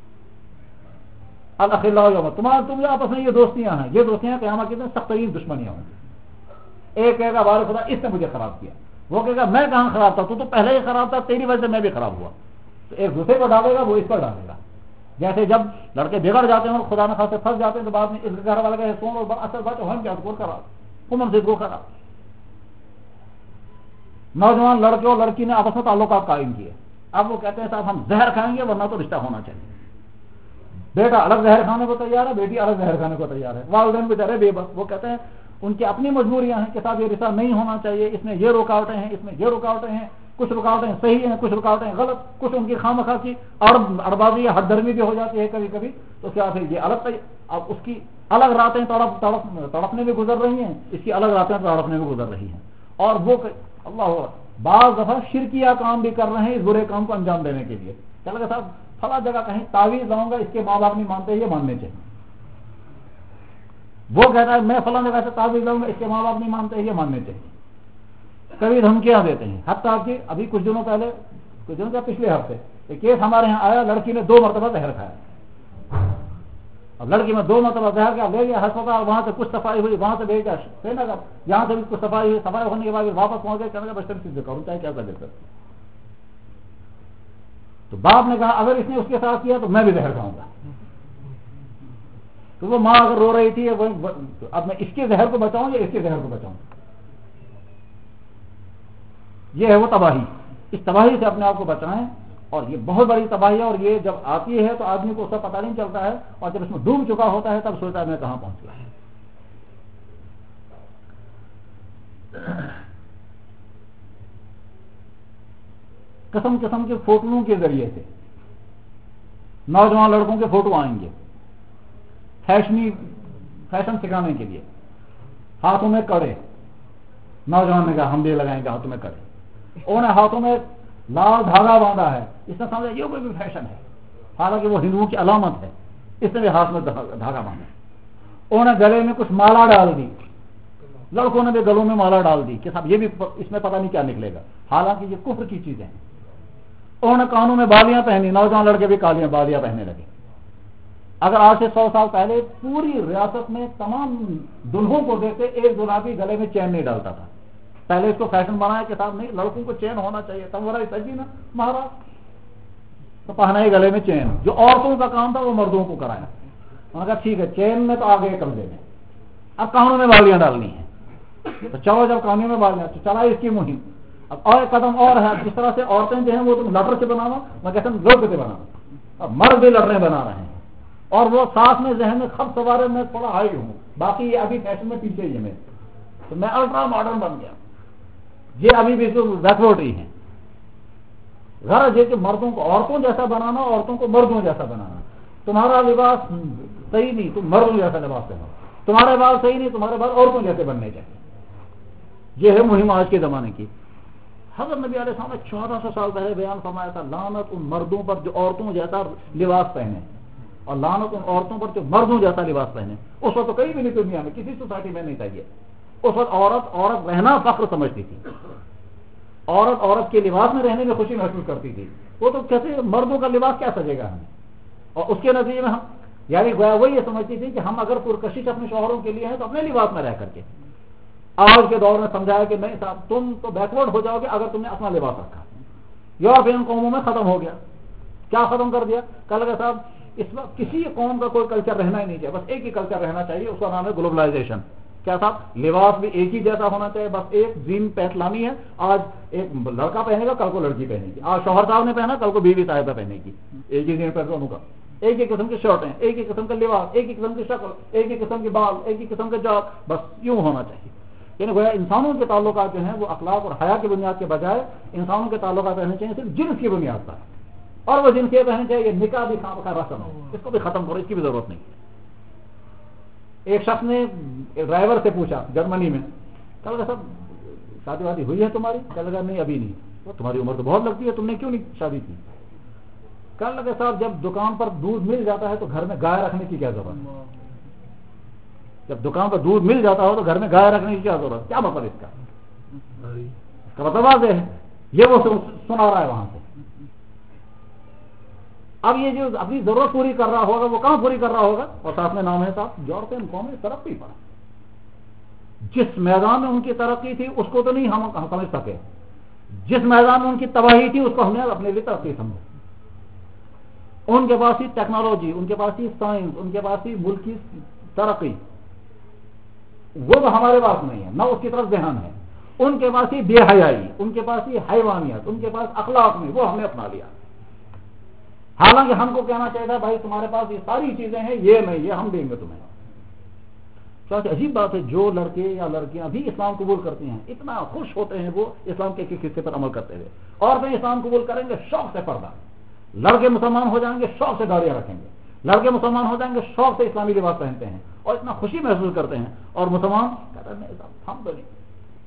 الاخلاء یوم, تمہارا تم آپس میں یہ دوستیاں ہیں, یہ دوستیاں قیامت کے دن سخت ترین دشمنیاں ہوں گی. ایک کہے گا بار خدا اس نے مجھے خراب کیا, وہ کہے گا میں کہاں خراب تھا, تو تو پہلے ہی خراب تھا, تیری وجہ سے میں بھی خراب ہوا. تو ایک دوسرے کو ڈالے گا, وہ اس پر ڈالے گا. جیسے جب لڑکے بگڑ جاتے ہیں اور خدا نخواستہ سے پھنس جاتے ہیں تو بعد میں اس گھر والے کا سون اور اصل بات ہم کیا کو خراب, ہم سے کو خراب. نوجوان لڑکے اور لڑکی نے آپس میں تعلقات قائم کیے, اب وہ کہتے ہیں صاحب ہم زہر کھائیں گے ورنہ تو رشتہ ہونا چاہیے. بیٹا الگ زہر کھانے کو تیار ہے, بیٹی الگ زہر کھانے کو تیار ہے. والدین بیچارے بے بس, وہ کہتے ہیں ان کی اپنی مجبوریاں ہیں کہ صاحب یہ رشتہ نہیں ہونا چاہیے, اس میں یہ رکاوٹیں ہیں, اس میں یہ رکاوٹیں ہیں, کچھ رکاوٹیں صحیح ہیں, کچھ رکاوٹیں غلط, کچھ ان کی خواہ مخواہ کی اڑبازی یا حد درمی بھی ہو جاتی ہے کبھی کبھی. تو کیا پھر یہ الگ, اب اس کی الگ راتیں تڑپ تڑپ تڑپنے میں گزر رہی ہیں, اس کی الگ راتیں تڑپنے میں گزر رہی ہیں. اور وہ اللہ بعض دفعہ شرکیہ کام بھی کر رہے ہیں اس برے کام کو انجام دینے کے لیے. چل گیا صاحب فلاں جگہ کہیں تعویذ لاؤں گا, اس کے ماں باپ نہیں مانتے, یہ ماننے چاہیے. وہ کہتا ہے میں فلاں جگہ سے تعویذ لاؤں گا, اس کے ماں باپ نہیں مانتے, یہ ماننے چاہیے. کبھی دھمکیاں دیتے ہیں, حتیٰ کہ ابھی کچھ دنوں پہلے, کچھ دنوں کا پچھلے ہفتے ایک کیس ہمارے یہاں آیا, لڑکی نے دو مرتبہ زہر کھایا. اب لڑکی میں دو مرتبہ زہر کیا لے گیا ہسپتال, وہاں سے کچھ صفائی ہوئی, وہاں سے بھیجا سری نگر, یہاں سے بھی کچھ صفائی ہوئی, صفائی ہونے کے بعد واپس پہنچ گئے, کہنے کا بس چیز کروں چاہے کیا کر دیتا. تو باپ نے کہا اگر اس نے اس کے ساتھ کیا تو میں بھی زہر کھاؤں گا. تو وہ ماں اگر رو رہی تھی اب میں اس کے زہر کو بچاؤں یا اس کے زہر کو بچاؤں. یہ ہے وہ تباہی. اس تباہی سے اپنے آپ کو بچائیں, اور یہ بہت بڑی تباہی ہے, اور یہ جب آتی ہے تو آدمی کو اس کا پتہ نہیں چلتا ہے, اور جب اس میں ڈوب چکا ہوتا ہے تب سوچتا ہے میں کہاں پہنچ گیا. قسم قسم کے فوٹوؤں کے ذریعے سے نوجوان لڑکوں کے فوٹو آئیں گے فیشنی فیشن سکھانے کے لیے. ہاتھوں میں کڑے, نوجوان نے کہا ہم بھی لگائیں گے ہاتھوں میں کڑے. انہوں نے ہاتھوں میں لال دھاگا باندھا ہے, اس نے سمجھا یہ کوئی بھی فیشن ہے, حالانکہ وہ ہندوؤں کی علامت ہے. اس نے بھی ہاتھ میں دھاگا باندھا. انہوں نے گلے میں کچھ مالا ڈال دی, لڑکوں نے بھی گلوں میں مالا ڈال دی کہ صاحب یہ بھی اس میں پتہ نہیں کیا نکلے گا, حالانکہ یہ کفر کی چیزیں ہیں. انہوں نے کانوں میں بالیاں پہنی, نوجوان لڑکے بھی کالیاں بالیاں پہننے لگے. اگر آج سے سو سال پہلے پوری ریاست میں تمام دلہوں کو دیکھتے ایک دلہا بھی گلے میں چین نہیں ڈالتا تھا. پہلے اس کو فیشن بنایا کہ صاحب نہیں لڑکوں کو چین ہونا چاہیے, تب ورا سجی نا مہاراج تو پہنا ہے گلے میں چین. جو عورتوں کا کام تھا وہ مردوں کو کرایا. انہوں نے کہا ٹھیک ہے چین میں تو آ گئے قبضے میں, اب کانوں میں بالیاں ڈالنی ہیں. تو چلو جب کانوں میں بالیاں تو چلا اس کی مہم. اب اور قدم اور ہے, جس طرح سے عورتیں جو ہیں وہ تم لٹر سے بنانا, میں کہتا ہوں لوگ سے بنانا. اب مرد بھی لٹریں بنا رہے ہیں, اور وہ ساتھ میں ذہن میں خب سوارے میں تھوڑا ہائی ہوں, باقی یہ ابھی فیشن میں پیچھے ہی ہے. میں تو میں الٹرا ماڈرن بن گیا. یہ ابھی بھی بیکورڈ ہی ہیں. غرض یہ کہ مردوں کو عورتوں جیسا بنانا, عورتوں کو مردوں جیسا بنانا. تمہارا لباس صحیح نہیں, تم مردوں جیسا لباس پہنو. تمہارے بال صحیح نہیں, تمہارے بال عورتوں جیسے بننے چاہیے. یہ ہے مہم آج کے زمانے کی. حضرت نبی علیہ السلام نے چودہ سو سال پہلے بیان فرمایا تھا لعنت ان مردوں پر جو عورتوں جیسا لباس پہنے, اور لعنت ان عورتوں پر جو مردوں جیسا لباس پہنے. اس وقت تو کہیں بھی نہیں دنیا میں کسی سوسائٹی میں نہیں تھا یہ. اس وقت عورت عورت رہنا فخر سمجھتی تھی. عورت عورت کے لباس میں رہنے میں خوشی محسوس کرتی تھی. وہ تو کیسے مردوں کا لباس کیا سجے گا ہمیں, اور اس کے نتیجے میں ہم یعنی گویا وہ یہ سمجھتی تھی کہ ہم اگر پرکشش اپنے شوہروں کے لیے ہیں تو اپنے لباس میں رہ کر کے. آج کے دور میں سمجھایا کہ نہیں صاحب تم تو بیکورڈ ہو جاؤ گے اگر تم نے اپنا لباس رکھا. یورپین قوموں میں ختم ہو گیا. کیا ختم کر دیا؟ کہا لگا صاحب اس وقت کسی قوم کا کوئی کلچر رہنا ہی نہیں چاہیے, بس ایک ہی کلچر رہنا چاہیے, اس کا نام ہے گلوبلائزیشن. کیا صاحب لباس بھی ایک ہی جیسا ہونا چاہیے, بس ایک جین پینٹ لانی ہے. آج ایک لڑکا پہنے گا, کل کو لڑکی پہنے گی. آج شوہر صاحب نے پہنا, کل کو بیوی صاحبہ پہنے گی. ایک ہی جین پینٹ دونوں کا, ایک ہی قسم کی شرٹیں, ایک ہی قسم کا لباس, ایک ہی قسم کی شکل, ایک ہی قسم کے بال, ایک ہی قسم کے جاب, بس یوں ہونا چاہیے. یعنی گویا انسانوں کے تعلقات جو ہیں وہ اخلاق اور حیا کی بنیاد کے بجائے انسانوں کے تعلقات رہنے چاہیے صرف جنس کی بنیاد پر. اور وہ جنس یہ رہنے چاہیے نکاح بھی خام کا رسم ہو, اس کو بھی ختم کرو, اس کی بھی ضرورت نہیں. ایک شخص نے ڈرائیور سے پوچھا جرمنی میں, کہا لگا صاحب شادی وادی ہوئی ہے تمہاری؟ کہا لگا نہیں ابھی نہیں. وہ تمہاری عمر تو بہت لگتی ہے, تم نے کیوں نہیں شادی کی؟ کہا لگا صاحب جب دکان پر دودھ مل جاتا ہے تو گھر میں گائے رکھنے کی کیا ضرورت ہے؟ جب دکان پر دودھ مل جاتا ہو تو گھر میں گائے رکھنے کی کیا ضرورت؟ کیا مطلب اس کا؟ اس کا مطلب واضح ہے, یہ وہ سنا رہا ہے وہاں سے. اب یہ جو اپنی ضرورت پوری کر رہا ہوگا وہ کہاں پوری کر رہا ہوگا؟ اور ساتھ میں نام ہے صاحب یورپین قومیں ترقی پر. جس میدان میں ان کی ترقی تھی اس کو تو نہیں ہم سمجھ سکے, جس میدان میں ان کی تباہی تھی اس کو ہم نے اپنے لیے ترقی سمجھا. ان کے پاس ہی ٹیکنالوجی, ان کے پاس ہی سائنس, ان کے پاس ہی ملک کی ترقی, وہ تو ہمارے پاس نہیں ہے, نہ اس کی طرف ذہن ہے. ان کے پاس ہی بے حیائی, ان کے پاس ہی حیوانیت, ان کے پاس اخلاق نہیں, وہ ہم نے اپنا لیا. حالانکہ ہم کو کہنا چاہیے تھا بھائی تمہارے پاس یہ ساری چیزیں ہیں, یہ نہیں, یہ ہم دیں گے تمہیں. تو عجیب بات ہے, جو لڑکے یا لڑکیاں بھی اسلام قبول کرتی ہیں اتنا خوش ہوتے ہیں وہ اسلام کے ایک حصے پر عمل کرتے ہوئے. عورتیں اسلام قبول کریں گے شوق سے پردہ, لڑکے مسلمان ہو جائیں گے شوق سے داڑیاں رکھیں گے, لڑکے مسلمان ہو جائیں گے شوق سے اسلامی لباس پہنتے ہیں اور اتنا خوشی محسوس کرتے ہیں. اور مسلمان کہتے ہیں ہم تو نہیں.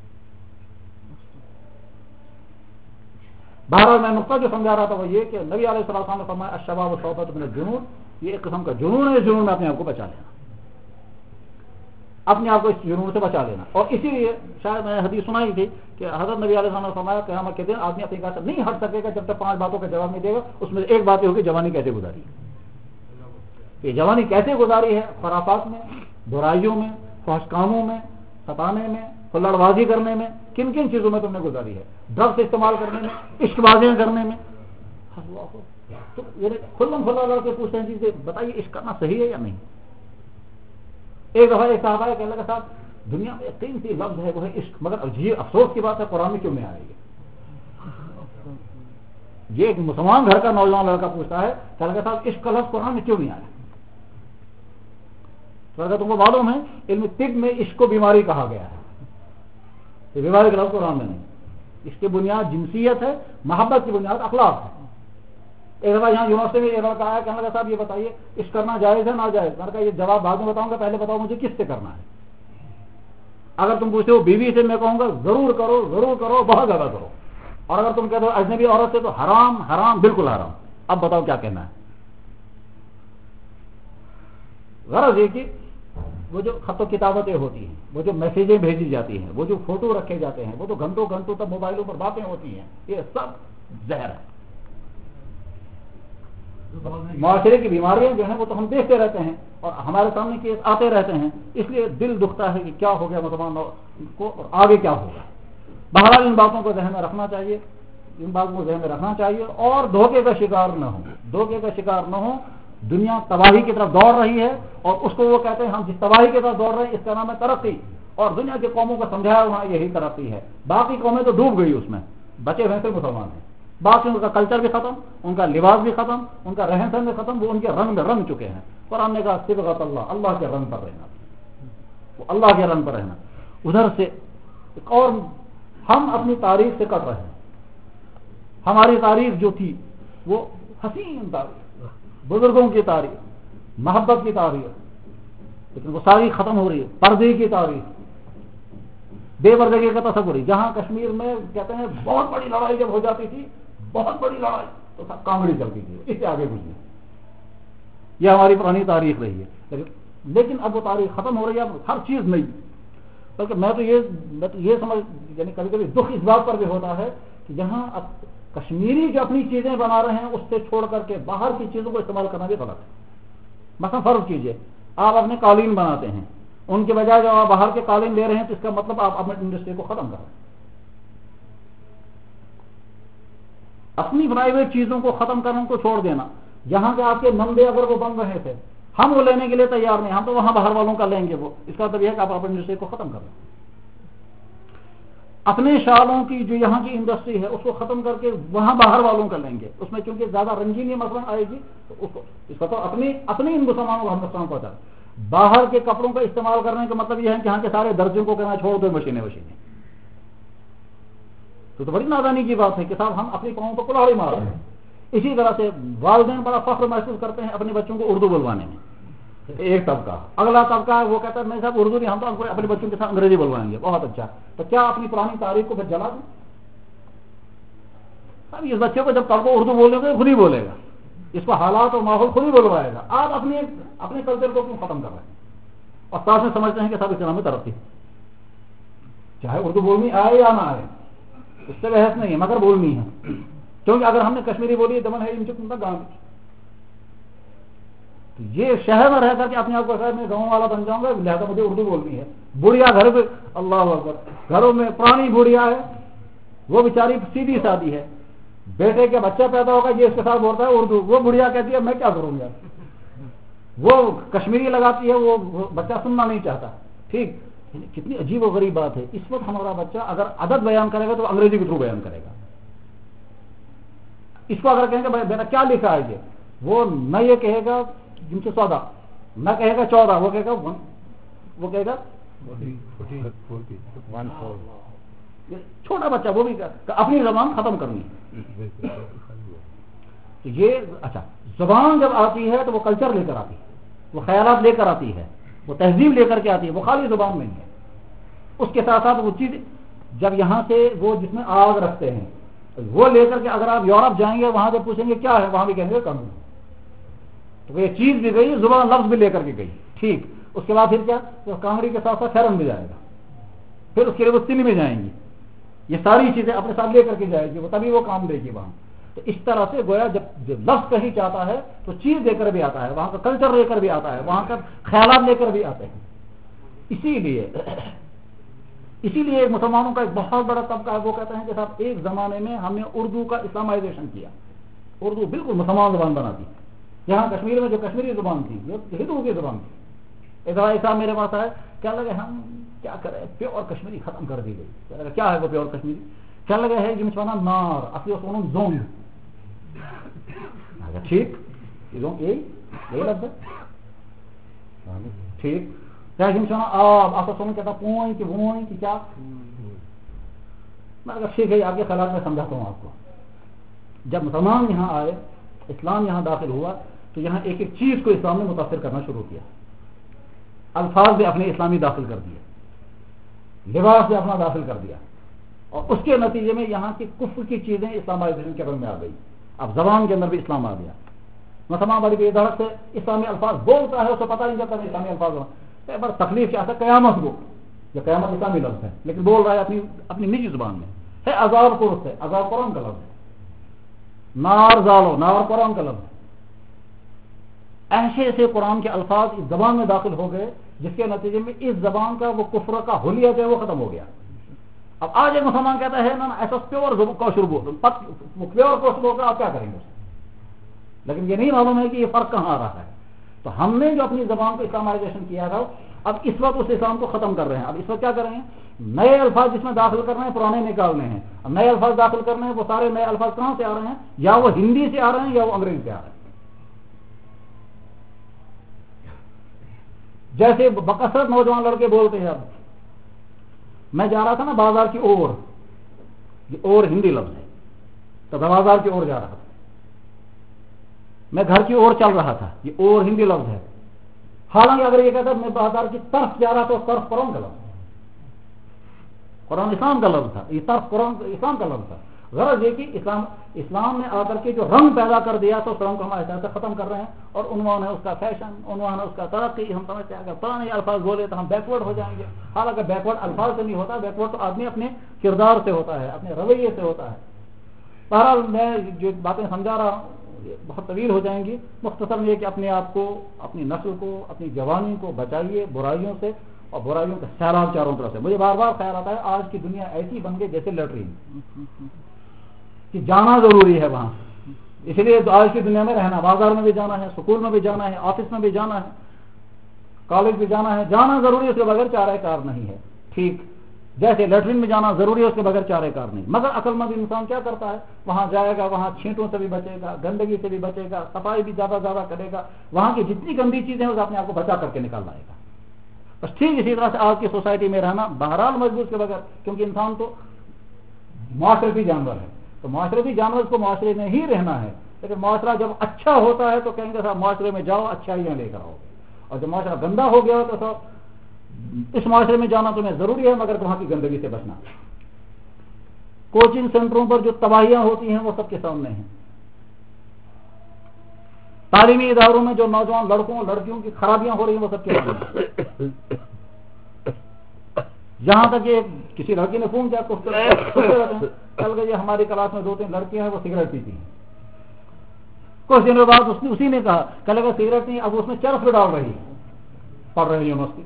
بہرحال میں نقطہ جو سمجھا رہا تھا وہ یہ کہ نبی علیہ السلام نے فرمایا الشباب شعبۃ من الجنون, یہ ایک قسم کا جنون ہے, جنون میں اپنے آپ کو بچا لینا, اپنے آپ کو اس جنون سے بچا لینا. اور اسی لیے شاید میں نے حدیث سنائی تھی کہ حضرت نبی علیہ السلام نے فرمایا قیامت کے دن آدمی اپنی بات سے نہیں ہٹ سکے گا جب تک پانچ باتوں کا جواب نہیں دے گا. اس میں ایک بات یہ ہوگی جوانی کیسے گزاری. کہ جوانی کیسے گزاری ہے، خرافات میں، برائیوں میں، فحش کاموں میں، ستانے میں، کھلڑ بازی کرنے میں، کن کن چیزوں میں تم نے گزاری ہے، ڈرگس استعمال کرنے میں، عشق بازیاں کرنے میں. تو یہ کھلم کھلا کر کے پوچھتے ہیں جی کہ بتائیے عشق کرنا صحیح ہے یا نہیں. ایک دفعہ ایک صاحب ہے کہنے لگا صاحب دنیا میں تین سی لفظ ہے وہ ہے عشق، مگر یہ افسوس کی بات ہے قرآن میں کیوں نہیں آئے گی. یہ ایک مسلمان گھر کا نوجوان لڑکا پوچھتا ہے کہ لگا صاحب عشق کا لفظ قرآن میں کیوں نہیں آیا. تو اگر تم کو معلوم ہے علم طب میں عشق کو بیماری کہا گیا ہے، یہ بیماری کا لفظ قرآن میں نہیں. اس کی بنیاد جنسیت ہے، محبت کی بنیاد اخلاق ہے. ایک دفعہ یہاں یونیورسٹی میں یہ لڑکا آیا کہنے لگا صاحب یہ بتائیے عشق کرنا جائز ہے ناجائز. میں نے کہا یہ جواب بعد میں بتاؤں گا، پہلے بتاؤ مجھے کس سے کرنا ہے. اگر تم پوچھتے ہو بیوی سے، میں کہوں گا ضرور کرو ضرور کرو بہت زیادہ کرو. اور اگر تم کہتے ہو اجنبی عورت سے تو حرام حرام بالکل حرام. اب بتاؤ کیا کہنا ہے. غرض یہ کہ وہ جو خط و کتابتیں ہوتی ہیں، وہ جو میسیجیں بھیجی جاتی ہیں، وہ جو فوٹو رکھے جاتے ہیں، وہ تو گھنٹوں گھنٹوں تک موبائلوں پر باتیں ہوتی ہیں، یہ سب زہر ہے. معاشرے کی بیماریاں جو ہیں وہ تو ہم دیکھتے رہتے ہیں اور ہمارے سامنے کیس آتے رہتے ہیں. اس لیے دل دکھتا ہے کہ کیا ہو گیا مسلمان کو اور آگے کیا ہوگا. بہرحال ان باتوں کو ذہن میں رکھنا چاہیے، ان باتوں کو ذہن میں رکھنا چاہیے اور دھوکے کا شکار نہ ہو، دھوکے کا شکار نہ ہو. دنیا تباہی کی طرف دوڑ رہی ہے اور اس کو وہ کہتے ہیں ہم جس تباہی کی طرف دوڑ رہے ہیں اس کا نام ہے ترقی. اور دنیا کی قوموں کو سمجھایا وہاں یہی ترقی ہے. باقی قومیں تو ڈوب گئی اس میں، بچے ہوئے سے مسلمان ہیں. باقی ان کا کلچر بھی ختم، ان کا لباس بھی ختم، ان کا رہن سہن بھی ختم، وہ ان کے رنگ میں رنگ چکے ہیں. قرآن نے کہا صبغۃ اللہ، اللہ کے رنگ پر رہنا، وہ اللہ کے رنگ پر رہنا. ادھر سے ایک اور ہم اپنی تاریخ سے کٹ رہے ہیں. ہماری تاریخ جو تھی وہ حسین تاریخ، بزرگوں کی تاریخ، محبت کی تاریخ، لیکن وہ ساری ختم ہو رہی ہے. پردے کی تاریخ، بے پردگی کا تصور. جہاں کشمیر میں کہتے ہیں بہت بڑی لڑائی جب ہو جاتی تھی، بہت بڑی لڑائی، تو سب کانگڑی چلتی تھی، اس سے آگے کچھ نہیں. یہ ہماری پرانی تاریخ رہی ہے. لیکن لیکن اب وہ تاریخ ختم ہو رہی ہے. اب ہر چیز نہیں. بلکہ میں تو یہ میں تو یہ سمجھ یعنی کبھی کبھی دکھ اس بات پر بھی ہوتا ہے کہ جہاں اب کشمیری جو اپنی چیزیں بنا رہے ہیں اس سے چھوڑ کر کے باہر کی چیزوں کو استعمال کرنا بھی غلط ہے. مثلا فرض کیجئے آپ اپنے قالین بناتے ہیں، ان کے بجائے جب آپ باہر کے قالین لے رہے ہیں تو اس کا مطلب آپ اپنے انڈسٹری کو ختم کر رہے ہیں. اپنی بنائی ہوئی چیزوں کو ختم کرنے کو چھوڑ دینا. یہاں کے آپ کے منڈے اگر وہ بن رہے تھے، ہم وہ لینے کے لیے تیار نہیں، ہم تو وہاں باہر والوں کا لیں گے. وہ اس کا مطلب یہ ہے کہ آپ اپنی انڈسٹری کو ختم کر رہے ہیں. اپنے شالوں کی جو یہاں کی انڈسٹری ہے اس کو ختم کر کے وہاں باہر والوں کا لیں گے. اس میں چونکہ زیادہ رنگینی مثلا آئے گی تو اس کو اس کا تو اپنی اپنی ان مسلمانوں کو ہم نقصان پہنچا. باہر کے کپڑوں کا استعمال کرنے کا مطلب یہ ہے کہ یہاں کے سارے درجوں کو کہنا چھوڑ دو مشینیں مشینیں. تو تو بڑی نادانی کی بات ہے کہ صاحب ہم اپنی قوموں کو کلاڑی مار رہے ہیں. اسی طرح سے والدین بڑا فخر محسوس کرتے ہیں اپنے بچوں کو اردو بلوانے میں. ایک طبقہ، اگلا طبقہ ہے وہ کہتا ہے نہیں صاحب اردو نہیں، ہم تو اپنے بچوں کے ساتھ انگریزی بلوائیں گے. بہت اچھا. تو کیا اپنی پرانی تاریخ کو پھر جلا دیں؟ صاحب اس بچے کو جب کل کو اردو بولے گا خود ہی بولے گا، اس کو حالات اور ماحول خود ہی بلوائے گا. آپ اپنے اپنے کلچر کو کیوں ختم کر رہے ہیں؟ اور ساتھ میں سمجھتے ہیں کہ صاحب اسلام میں ترقی، چاہے اردو بولنی آئے یا نہ آئے اس سے بحث نہیں ہے، مگر بولنی ہے. کیونکہ اگر ہم نے کشمیری بولی دمن ہے ان چکن تک گاؤں، یہ شہر میں رہ کر کے اپنے آپ کو میں گاؤں والا بن جاؤں گا، لہٰذا مجھے اردو بولنی ہے. بڑھیا گھر پہ اللہ اکبر، گھروں میں پرانی بڑھیا ہے، وہ بیچاری سیدھی سادی ہے. بیٹے کا بچہ پیدا ہوگا یہ اس کے ساتھ بولتا ہے اردو، وہ بڑھیا کہتی ہے میں کیا کروں گا. وہ کشمیری لگاتی ہے، وہ بچہ سننا نہیں چاہتا. ٹھیک، کتنی عجیب و غریب بات ہے. اس وقت ہمارا بچہ اگر عدد بیان کرے گا تو انگریزی کے تھرو بیان کرے گا. اس کو اگر کہیں گے بیٹا کیا لکھا ہے یہ، وہ نہ یہ کہے گا جن سے چودہ، نہ کہے گا چودہ، وہ کہے گا وہ کہے گا چھوٹا بچہ وہ بھی اپنی زبان ختم کرنی ہے. تو یہ اچھا زبان جب آتی ہے تو وہ کلچر لے کر آتی ہے، وہ خیالات لے کر آتی ہے، وہ تہذیب لے کر کے آتی ہے. وہ خالی زبان نہیں ہے. اس کے ساتھ ساتھ وہ چیز جب یہاں سے وہ جس میں آگ رکھتے ہیں وہ لے کر کے اگر آپ یورپ جائیں گے وہاں سے پوچھیں گے کیا ہے، وہاں بھی کہیں گے کم. تو یہ چیز بھی گئی، زبان لفظ بھی لے کر کے گئی. ٹھیک، اس کے بعد پھر کیا، تو کانگڑی کے ساتھ ساتھ خیرن بھی جائے گا، پھر اس کے لیے وہ تن بھی جائیں گی. یہ ساری چیزیں اپنے ساتھ لے کر کے جائے گی، وہ تبھی وہ کام دے گی وہاں. تو اس طرح سے گویا جب جب لفظ کہیں چاہتا ہے تو چیز دے کر بھی آتا ہے، وہاں کا کلچر لے کر بھی آتا ہے، وہاں کا خیالات لے کر بھی آتے ہیں. اسی لیے اسی لیے مسلمانوں کا ایک بہت بڑا طبقہ ہے، وہ کہتے ہیں کہ صاحب ایک زمانے میں ہم نے اردو کا اسلامائزیشن کیا، اردو بالکل مسلمان زبان بنا دی. یہاں کشمیر میں جو کشمیری زبان تھی یہ ہندوؤں کی زبان تھی. ایک ایسا میرے پاس آئے، کیا لگے ہم کیا کریں، پیور کشمیری ختم کر دی گئی. کیا ہے وہ پیور کشمیری؟ کیا لگا ہے جن چانا نار اصلی سونم زونگ. ٹھیک یہی یہی لفظ ہے ٹھیک. کیا جن چانا آب آپ سونم کہتا پوئیں کہ ووئیں کہ کیا. میں اگر ٹھیک ہے آپ کے خیالات میں سمجھاتا ہوں آپ کو. جب مسلمان یہاں آئے، اسلام یہاں داخل ہوا تو یہاں ایک ایک چیز کو اسلام نے متاثر کرنا شروع کیا. الفاظ بھی اپنے اسلامی داخل کر دیے، لباس بھی اپنا داخل کر دیا، اور اس کے نتیجے میں یہاں کی کفر کی چیزیں اسلامائزیشن کے بند میں آ گئی. اب زبان کے اندر بھی اسلام آ گیا. مسلمان بڑی بے دھڑک سے اسلامی الفاظ بولتا ہے، اسے پتہ نہیں چلتا اسلامی الفاظ. بڑا تکلیف کیا تھا قیامت کو، یہ قیامت اسلامی لفظ ہے لیکن بول رہا ہے اپنی اپنی نجی زبان میں. ہے عذاب قرص ہے، عذاب قرآن کا لفظ ہے. نار زالو، نار قرآن کا لفظ ہے. ایسے ایسے قرآن کے الفاظ اس زبان میں داخل ہو گئے جس کے نتیجے میں اس زبان کا وہ کفر کا حلیہ جو ہے وہ ختم ہو گیا. اب آج ایک مسلمان کہتا ہے نا ایسا پیور کوشر بول پیور کوشر بول کر آپ کیا کریں گے، لیکن یہ نہیں معلوم ہے کہ یہ فرق کہاں آ رہا ہے. تو ہم نے جو اپنی زبان کو اسلامائزیشن کیا تھا اب اس وقت اس اسلام کو ختم کر رہے ہیں. اب اس وقت کیا کر رہے ہیں، نئے الفاظ جس میں داخل کرنے ہیں پرانے نکالنے ہیں. اب نئے الفاظ داخل کرنے ہیں، وہ سارے نئے الفاظ کہاں سے آ رہے ہیں؟ یا وہ ہندی سے آ رہے ہیں یا وہ انگریزی سے آ رہے ہیں. جیسے بکثرت نوجوان لڑکے بولتے ہیں. اب میں جا رہا تھا نا بازار کی اور، یہ اور ہندی لفظ ہے تو میں بازار کی اور جا رہا تھا. میں گھر کی اور چل رہا تھا، یہ اور ہندی لفظ ہے. حالانکہ اگر یہ کہتا میں بازار کی طرف جا رہا تھا، طرف قرآن کا لفظ، قرآن اسلام کا لفظ تھا. یہ طرف قرآن اسلام کا لفظ تھا. غرض یہ کہ اسلام اسلام نے آ کر کے جو رنگ پیدا کر دیا تو اس رنگ کو ہم ایسا ایسا ختم کر رہے ہیں. اور عنوان ہے اس کا فیشن، عنوان ہے اس کا ترقی. ہم سمجھتے ہیں اگر پرانے الفاظ بولے تو ہم بیکورڈ ہو جائیں گے. حالانکہ بیکورڈ الفاظ سے نہیں ہوتا، بیکورڈ تو آدمی اپنے کردار سے ہوتا ہے، اپنے رویے سے ہوتا ہے. بہرحال میں جو باتیں سمجھا رہا ہوں بہت طویل ہو جائیں گی. مختصر یہ کہ اپنے آپ کو، اپنی نسل کو، اپنی جوانی کو بچائیے برائیوں سے اور برائیوں کا سیلاب چاروں طرف سے. مجھے بار بار خیال آتا ہے آج کی دنیا ایسی بن گئی جیسے لیٹرین کہ جانا ضروری ہے وہاں. اس لیے تو آج کی دنیا میں رہنا، بازار میں بھی جانا ہے، سکول میں بھی جانا ہے، آفس میں بھی جانا ہے، کالج بھی جانا ہے. جانا ضروری ہے، اس کے بغیر چارہ کار نہیں ہے. ٹھیک جیسے لیٹرین میں جانا ضروری ہے، اس کے بغیر چارہ کار نہیں. مگر عقل مند انسان کیا کرتا ہے، وہاں جائے گا، وہاں چھینٹوں سے بھی بچے گا، گندگی سے بھی بچے گا، صفائی بھی زیادہ زیادہ کرے گا. وہاں کی جتنی گندی چیزیں ہیں اسے اپنے آپ کو بچا کر کے نکال لائے گا. بس ٹھیک اسی طرح سے آج کی سوسائٹی میں رہنا بہرحال مجبور کے بغیر، کیونکہ انسان تو معاشرتی جانور ہے. تو معاشرتی جانور کو معاشرے میں ہی رہنا ہے. لیکن معاشرہ جب اچھا ہوتا ہے تو کہیں گے صاحب معاشرے میں جاؤ اچھائیاں لے کر آؤ. اور جب معاشرہ گندا ہو گیا تو صاحب اس معاشرے میں جانا تمہیں ضروری ہے مگر وہاں کی گندگی سے بچنا. کوچنگ سینٹروں پر جو تباہیاں ہوتی ہیں وہ سب کے سامنے ہیں. تعلیمی اداروں میں جو نوجوان لڑکوں لڑکیوں کی خرابیاں ہو رہی ہیں وہ سب کے سامنے ہیں. یہاں تک کہ کسی لڑکی نے فون کیا کل گئی ہماری کلاس میں دو تین لڑکیاں ہیں وہ سگریٹ پیتی ہیں. کچھ دنوں بعد اس نے اسی نے کہا کل اگر سگریٹ نہیں اب اس میں چرس بھی ڈال رہی ہے، پڑھ رہی یونیورسٹی.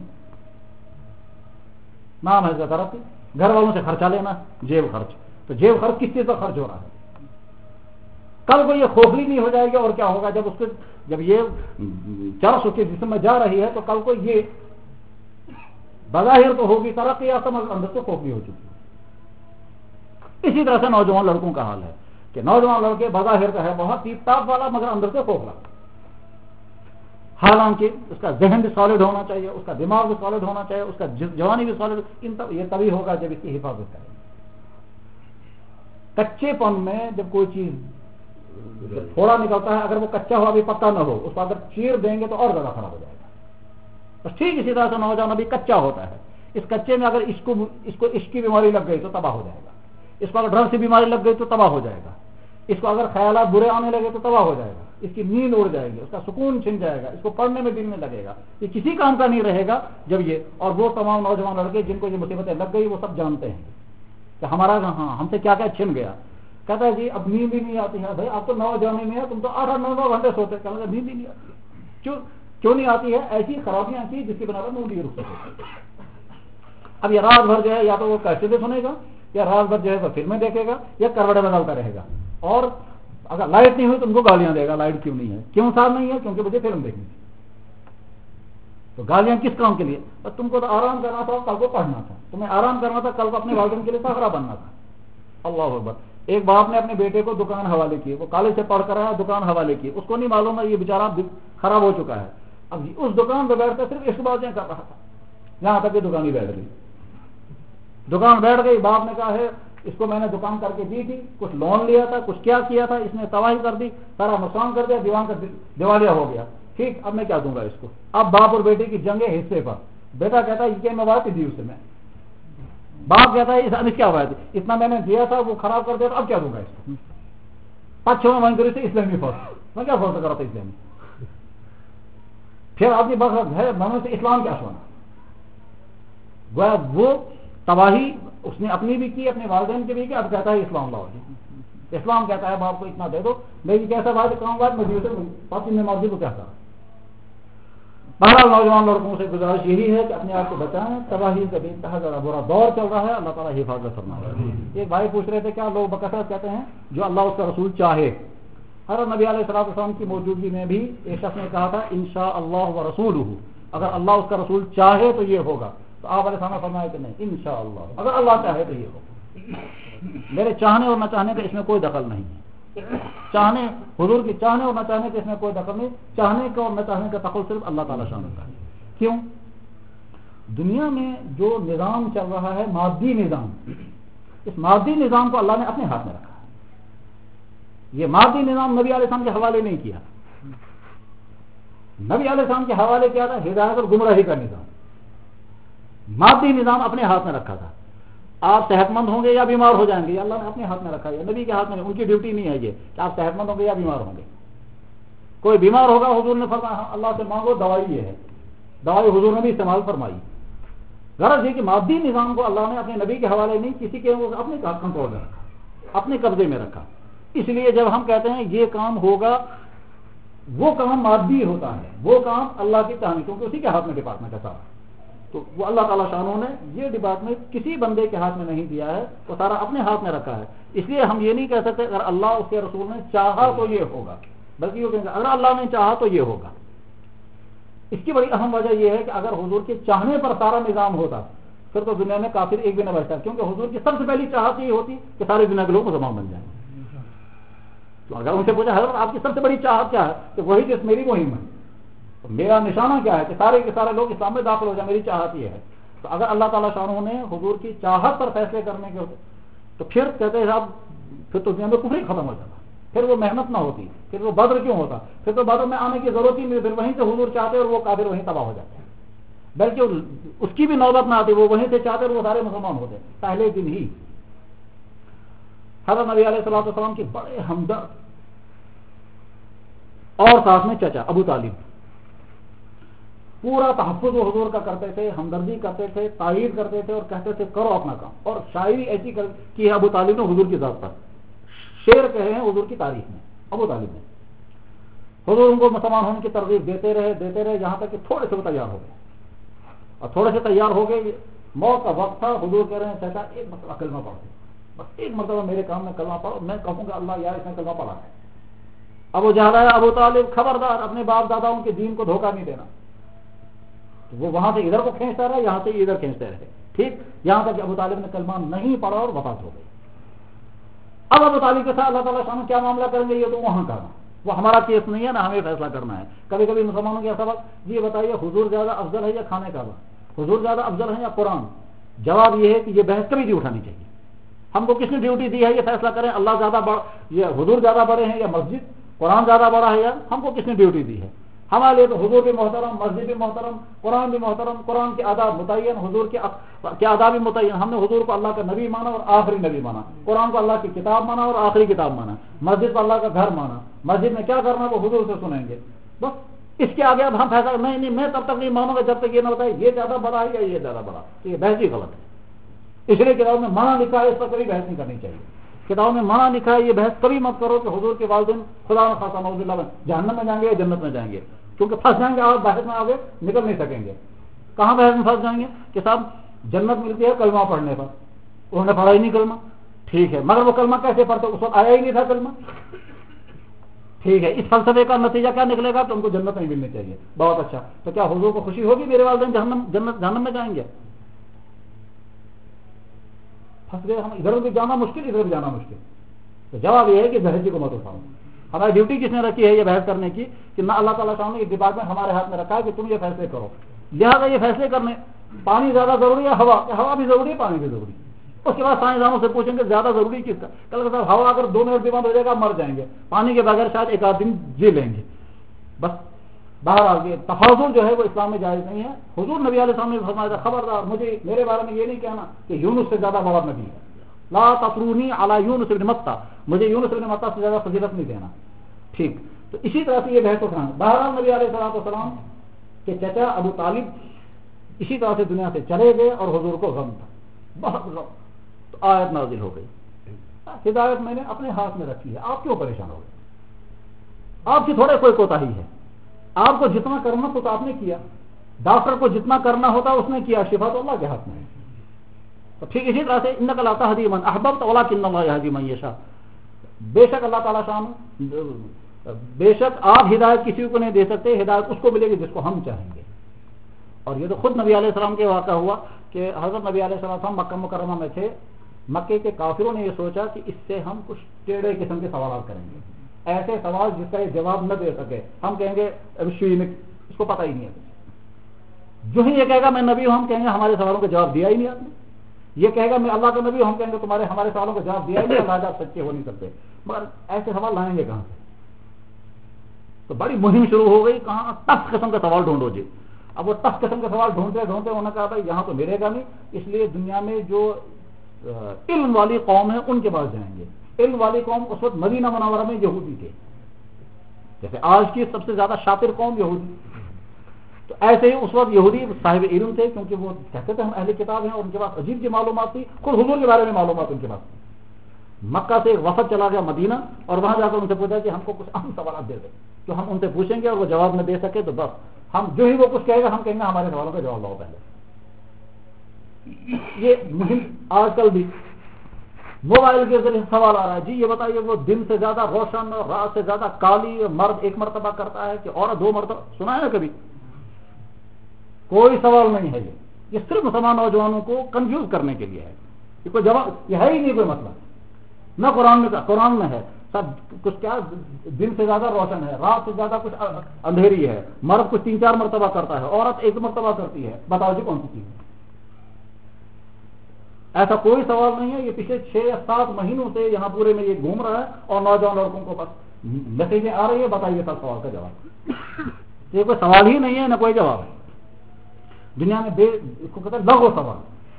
نام ہے ترقی. گھر والوں سے خرچہ لینا، جیب خرچ. تو جیب خرچ کس چیز کا خرچ ہو رہا ہے؟ کل کو یہ کھوکھلی نہیں ہو جائے گی اور کیا ہوگا جب اس کو جب یہ چرس اس کے جسم میں جا رہی ہے تو کل کو یہ بظاہر تو ہوگی ترقی یا سمجھ اندر سے کھوکھلی ہو چکی ہے. اسی طرح سے نوجوان لڑکوں کا حال ہے کہ نوجوان لڑکے بظاہر کا ہے بہت ٹیپ ٹاپ والا مگر اندر سے کھوکھلا. حالانکہ اس کا ذہن بھی سالڈ ہونا چاہیے، اس کا دماغ بھی سالڈ ہونا چاہیے، اس کا جوانی بھی سالڈ. ان تب یہ تبھی ہوگا جب اس کی حفاظت کرے. کچے پن میں جب کوئی چیز تھوڑا نکلتا ہے اگر وہ کچا ہوا بھی پکا نہ ہو اس کو اگر چیر دیں گے تو اور زیادہ خراب ہو جائے گا. بس ٹھیک اسی طرح سے نوجوان ابھی کچا ہوتا ہے. اس کچے میں اگر اس کو اس کو عشق کی بیماری لگ گئی تو تباہ ہو جائے گا. اس کو اگر ڈرگ کی بیماری لگ گئی تو تباہ ہو جائے گا. اس کو اگر خیالات برے آنے لگے تو تباہ ہو جائے گا. اس کی نیند اڑ جائے گی، اس کا سکون چھن جائے گا، اس کو پڑھنے میں دل نہیں لگے گا. یہ کسی کام کا نہیں رہے گا جب یہ. اور وہ تمام نوجوان لڑکے جن کو یہ مصیبتیں لگ گئی وہ سب جانتے ہیں کہ ہمارا ہاں ہم سے کیا کیا چھن گیا. کہتا ہے جی اب نیند ہی نہیں آتی ہے. بھائی آپ تو نوجوانی میں ہے, تم تو آٹھ آٹھ نو نو گھنٹے سوتے, کہنے لگا نیند ہی نہیں آتی. کیوں کیوں نہیں آتی ہے؟ ایسی خرابیاں تھی جس کی بنا پر نیند ہی رک سکے. اب یہ رات بھر جو ہے یا تو وہ کیسے سنے گا, یا رات بھر جو ہے وہ فلمیں دیکھے گا, یا کروٹیں بدلتا رہے گا. اور اگر لائٹ نہیں ہوئی تو ان کو گالیاں دے گا, لائٹ کیوں نہیں ہے, کیوں صاحب نہیں ہے, کیونکہ مجھے فلم دیکھنی تھی. تو گالیاں کس کام کے لیے؟ بس تم کو تو آرام کرنا تھا, کل کو پڑھنا تھا, تمہیں آرام کرنا تھا, کل کو اپنے والدین کے لیے سہارا بننا تھا. اللہ اکبر. ایک باپ نے اپنے بیٹے کو دکان حوالے کی, وہ کالج سے پڑھ کر آیا, دکان حوالے کی, اس کو نہیں معلوم ہے یہ بیچارہ خراب ہو چکا ہے. اب اس دکان پہ بیٹھ کر صرف عشق بازیاں کر رہا تھا, یہاں تک کہ دکان ہی بیٹھ گئی. دکان بیٹھ گئی, باپ نے کہا ہے اس کو میں نے دکان کر کے دی تھی, کچھ لون لیا تھا, کچھ کیا کیا تھا, اس نے تباہی کر دی, سارا نقصان کر دیا, دیوان کا دیوالیہ ہو گیا. ٹھیک, اب میں کیا دوں گا اس کو؟ اب باپ اور بیٹے کی جنگ ہے حصے پر. بیٹا کہتا ہے یہ میں بات دی اسے, میں باپ کہتا ہے اس کیا بات ہے, اتنا میں نے دیا تھا وہ خراب کر دیا, اب کیا دوں گا اس کو؟ پچھو میں سے اسلامی فوج, میں کیا فوج کرا تھا اسلامی. پھر آدمی بس ہے میں سے اسلام کیا سونا. گویا وہ تباہی اس نے اپنی بھی کی, اپنے والدین کی بھی کی. اب کہتا ہے اسلام لاؤ, اسلام کہتا ہے باپ کو اتنا دے دو, لیکن کیسا بات کام بات میں پاس میں مرضی کو کیا کرا. بہرحال نوجوان لڑکوں سے گزارش یہی ہے کہ اپنے آپ کو بچائیں, تباہی کا بھی انتہا ذرا برا دور چل رہا ہے, اللہ تعالیٰ حفاظت فرمائے. ایک بھائی پوچھ رہے تھے کیا لوگ بکثرت کہتے ہیں جو اللہ اس کا رسول چاہے. حضرت نبی علیہ الصلوۃ والسلام کی موجودگی میں بھی ایک شخص نے کہا تھا انشاءاللہ ورسولہ, اگر اللہ اس کا رسول چاہے تو یہ ہوگا. تو آپ علیہ السلام فرمایا کہ نہیں, انشاءاللہ اگر اللہ چاہے تو یہ ہوگا. میرے چاہنے اور نہ چاہنے کا اس میں کوئی دخل نہیں ہے. چاہنے حضور کی چاہنے اور نہ چاہنے کے اس میں کوئی دخل نہیں. چاہنے کا اور نہ چاہنے کا دخل صرف اللہ تعالیٰ شان کا ہے. کیوں؟ دنیا میں جو نظام چل رہا ہے مادی نظام, اس مادی نظام کو اللہ نے اپنے ہاتھ میں رکھا ہے. یہ مادی نظام نبی علیہ السلام کے حوالے نہیں کیا. نبی علیہ السلام کے حوالے کیا تھا ہدایت اور گمراہی کا نظام. مادی نظام اپنے ہاتھ میں رکھا تھا. آپ صحت مند ہوں گے یا بیمار ہو جائیں گے, یہ اللہ نے اپنے ہاتھ میں رکھا ہے, نبی کے ہاتھ میں نہیں. ان کی ڈیوٹی نہیں ہے یہ کہ آپ صحت مند ہوں گے یا بیمار ہوں گے. کوئی بیمار ہوگا حضور نے فرمایا اللہ سے مانگو, دوائی یہ ہے, دوائی حضور نے بھی استعمال فرمائی. غرض یہ کہ مادی نظام کو اللہ نے اپنے نبی کے حوالے نہیں, کسی کے اپنے کنٹرول میں رکھا, اپنے قبضے میں رکھا. اس لیے جب ہم کہتے ہیں یہ کام ہوگا, وہ کام مادی ہوتا ہے, وہ کام اللہ کی چاہنے, کیونکہ اسی کے ہاتھ میں ڈپارٹمنٹ ہے سارا. تو وہ اللہ تعالیٰ شانوں نے یہ ڈپارٹمنٹ کسی بندے کے ہاتھ میں نہیں دیا ہے, وہ سارا اپنے ہاتھ میں رکھا ہے. اس لیے ہم یہ نہیں کہہ سکتے اگر اللہ اس کے رسول نے چاہا تو یہ ہوگا, بلکہ یہ کہیں گے اگر اللہ نے چاہا تو یہ ہوگا. اس کی بڑی اہم وجہ یہ ہے کہ اگر حضور کے چاہنے پر سارا نظام ہوتا پھر تو دنیا میں کافر ایک بھی نہ بچتا, کیونکہ حضور کی سب سے پہلی چاہت یہ ہوتی کہ ساری دنیا کے لوگ مسلمان بن جائیں. تو اگر ان سے پوچھا حضرت آپ کی سب سے بڑی چاہت کیا ہے, تو وہی جس میری مہم ہے, میرا نشانہ کیا ہے کہ سارے کے سارے لوگ اسلام میں داخل ہو جائیں, میری چاہت یہ ہے. تو اگر اللہ تعالیٰ شانہ نے حضور کی چاہت پر فیصلے کرنے کے ہوتے تو پھر کہتے ہیں صاحب پھر تو دنیا میں کفر ہی ختم ہو جاتا, پھر وہ محنت نہ ہوتی, پھر وہ بدر کیوں ہوتا, پھر تو بدر میں آنے کی ضرورت ہی نہیں, پھر وہیں سے حضور چاہتے اور وہ کافر وہیں تباہ ہو جاتے ہیں. بلکہ اس کی بھی نوبت نہ آتی, وہ وہیں سے چاہتے اور وہ سارے مسلمان ہوتے پہلے دن ہی. حضرت نبی علیہ الصلوۃ والسلام کے بڑے ہمدرد اور ساتھ میں چچا ابو طالب, پورا تحفظ و حضور کا کرتے تھے, ہمدردی کرتے تھے, تائید کرتے تھے اور کہتے تھے کرو اپنا کام. اور شاعری ایسی کی ہے ابو طالب نے حضور کی ذات پر, شعر کہے ہیں حضور کی تاریخ میں ابو طالب نے. حضور ان کو مسلمان ہونے کی ترغیب دیتے رہے دیتے رہے یہاں تک کہ تھوڑے سے وہ تیار ہو گئے. اور تھوڑے سے تیار ہو گئے, موت کا وقت تھا, حضور کہہ رہے ہیں چچا ایک مرتبہ کلمہ پڑھو, بس ایک مرتبہ میرے کام میں کلمہ پڑھو, میں کہوں گا اللہ یار اس نے کلمہ پڑھا ہے. ابو جہل ہے ابو طالب خبردار, اپنے باپ داداؤں کے دین کو دھوکہ نہیں دینا. وہ وہاں سے ادھر کو کھینچتا رہا, یہاں سے ادھر کھینچتے رہے, ٹھیک, یہاں تک کہ ابو طالب نے کلمہ نہیں پڑھا اور وفات ہو گئی. اب ابو طالب کے ساتھ اللہ تعالیٰ شان کیا معاملہ کریں گے یہ تو وہاں کا, وہ ہمارا کیس نہیں ہے نا, ہمیں فیصلہ کرنا ہے. کبھی کبھی مسلمانوں کے سوال جی بتائیے حضور زیادہ افضل ہے یا کھانے کا, حضور زیادہ افضل ہے یا قرآن. جواب یہ ہے کہ یہ بحث کبھی نہیں اٹھانی چاہیے. ہم کو کس نے ڈیوٹی دی ہے یہ فیصلہ کریں اللہ زیادہ بڑا, یہ حضور زیادہ بڑے ہیں یا مسجد, قرآن زیادہ بڑا ہے یا, ہم کو کس نے ڈیوٹی دی ہے. ہمارے لیے تو حضور بھی محترم, مسجد بھی محترم, قرآن بھی محترم, قرآن کے آداب متعین, حضور کے آداب بھی متعین. ہم نے حضور کو اللہ کا نبی مانا اور آخری نبی مانا, قرآن کو اللہ کی کتاب مانا اور آخری کتاب مانا, مسجد کو اللہ کا گھر مانا, مسجد میں کیا کرنا وہ حضور سے سنیں گے. بس اس کے آگے اب ہم فیصلہ نہیں نہیں میں تب تک نہیں مانوں گا جب تک یہ نہ بتائے یہ زیادہ بڑا ہے یا یہ زیادہ بڑا. تو یہ بحث ہی غلط ہے. اس لیے کتاب میں منع لکھا ہے, اس پر کبھی بحث نہیں کرنی چاہیے. کتابوں میں منع لکھا ہے یہ بحث کبھی مت کرو کہ حضور کے والدین خدا نہ خاصا نعوذ باللہ جہنم میں جائیں گے یا جنت میں جائیں گے، کیونکہ پھنس جائیں گے آپ بحث میں آگے نکل نہیں سکیں گے. کہاں بحث میں پھنس جائیں گے کہ صاحب جنت ملتی ہے کلمہ پڑھنے پر، انہوں نے پڑھا ہی نہیں کلمہ، ٹھیک ہے مگر وہ کلمہ کیسے پڑھتے اس وقت آیا ہی نہیں تھا کلمہ، ٹھیک ہے اس فلسفے کا نتیجہ کیا نکلے گا کہ ان کو جنت نہیں ملنی چاہیے. بہت اچھا، تو کیا حضور کو خوشی ہوگی میرے والدین جہنم جنت جہنم میں جائیں گے؟ پھنس گئے ہم، ادھر بھی جانا مشکل ادھر بھی جانا مشکل. تو جواب یہ ہے کہ بحث کو مت اٹھاؤ. ہماری ڈیوٹی کس نے رکھی ہے یہ بحث کرنے کی کہ نہ اللہ تعالیٰ نے یہ ڈپارٹمنٹ ہمارے ہاتھ میں رکھا ہے کہ تم یہ فیصلے کرو، لہٰذا یہ فیصلے کرنے پانی زیادہ ضروری ہے ہوا ہوا بھی ضروری ہے پانی بھی ضروری. اس کے بعد سائنسدانوں سے پوچھیں گے زیادہ ضروری کس کا، کل صاحب ہوا اگر دو منٹ بھی بند ہو جائے گا مر جائیں گے، پانی کے بغیر شاید ایک آدھ دن جی لیں گے. بس بہرحال یہ تفاضل جو ہے وہ اسلام میں جائز نہیں ہے. حضور نبی علیہ السلام نے فرمایا تھا خبردار مجھے میرے بارے میں یہ نہیں کہنا کہ یونس سے زیادہ بڑا نبی ہے، لا تطرونی علی یونس بن متہ، مجھے یونس بن متہ سے زیادہ فضیلت نہیں دینا. ٹھیک، تو اسی طرح سے یہ بحث اٹھانا. بہرحال نبی علیہ الصلوۃ والسلام کے چچا ابو طالب اسی طرح سے دنیا سے چلے گئے اور حضور کو غم تھا، بہت غم. تو آیت نازل ہو گئی، ہدایت میں نے اپنے ہاتھ میں رکھی ہے، آپ کیوں پریشان ہو گئے؟ آپ کی تھوڑے کوئی کوتاہی ہے، آپ کو جتنا کرنا تو آپ نے کیا، ڈاکٹر کو جتنا کرنا ہوتا اس نے کیا، شفا تو اللہ کے ہاتھ میں ہے. تو ٹھیک اسی طرح سے انک لا تہدی من احببت ولکن اللہ یہدی من یشاء، بے شک اللہ تعالیٰ شان بے شک آپ ہدایت کسی کو نہیں دے سکتے، ہدایت اس کو ملے گی جس کو ہم چاہیں گے. اور یہ تو خود نبی علیہ السلام کے واقعہ ہوا کہ حضرت نبی علیہ السلام مکہ مکرمہ میں تھے، مکے کے کافروں نے یہ سوچا کہ اس سے ہم کچھ ٹیڑھے قسم کے سوالات کریں گے، ایسے سوال جس کا یہ جواب نہ دے سکے. ہم کہیں گے اس کو پتہ ہی نہیں ہے، جو ہی یہ کہے گا میں نبی ہوں ہم کہیں گے ہمارے سوالوں کا جواب دیا ہی نہیں آپ نے. یہ کہے گا میں اللہ کا نبی ہوں ہم کہیں گے تمہارے ہمارے سوالوں کا جواب دیا ہی نہیں، اللہ آپ سچے ہو نہیں سکتے. مگر ایسے سوال لائیں گے کہاں سے؟ تو بڑی مہم شروع ہو گئی، کہاں ٹف قسم کا سوال ڈھونڈو جی. اب وہ ٹف قسم کا سوال ڈھونڈتے ڈھونڈتے انہوں نے کہا بھائی یہاں تو ملے گا نہیں، اس لیے دنیا میں جو علم والی قوم ہے ان کے پاس جائیں گے. علم والی قوم اس وقت مدینہ منورہ میں یہودی تھے، جیسے آج کی سب سے زیادہ شاطر قوم یہودی. تو ایسے ہی اس وقت یہودی صاحب علم تھے، کیونکہ وہ کہتے تھے ہم اہل کتاب ہیں، اور ان کے پاس عجیب کی معلومات تھی، خود حضور کے بارے میں معلومات ان کے پاس. مکہ سے ایک وفد چلا گیا مدینہ اور وہاں جا کر ان سے پوچھا کہ ہم کو کچھ اہم سوالات دے دیں جو ہم ان سے پوچھیں گے اور وہ جواب نہ دے سکے تو بس ہم جو ہی وہ کچھ کہے گا ہم کہیں گے ہمارے سوالوں کا جواب لاؤ پہلے. یہ مہم آج کل بھی موبائل کے ذریعے سوال آ رہا ہے، جی یہ بتائیے وہ دن سے زیادہ روشن اور رات سے زیادہ کالی مرد ایک مرتبہ کرتا ہے کہ عورت دو مرتبہ؟ سنا ہے نا کبھی؟ کوئی سوال نہیں ہے. یہ یہ صرف مسلمان نوجوانوں کو کنفیوز کرنے کے لیے ہے. یہ کوئی جواب یہ ہے ہی نہیں کوئی مسئلہ. نہ قرآن میں قرآن میں ہے سب کچھ کیا دن سے زیادہ روشن ہے، رات سے زیادہ کچھ اندھیری ہے، مرد کچھ تین چار مرتبہ کرتا ہے، عورت ایک مرتبہ کرتی ہے. بتاؤ جی کون سی چیز ہے؟ ایسا کوئی سوال نہیں ہے. یہ پچھلے چھ یا سات مہینوں سے یہاں پورے میں یہ گھوم رہا ہے اور نوجوان لڑکوں کو بس میسیجیں آ رہی ہے بتائیے سر سوال کا جواب. یہ کوئی سوال ہی نہیں ہے نہ کوئی جواب ہے. دنیا میں بے اس کو کہتے ہیں لغو سوال،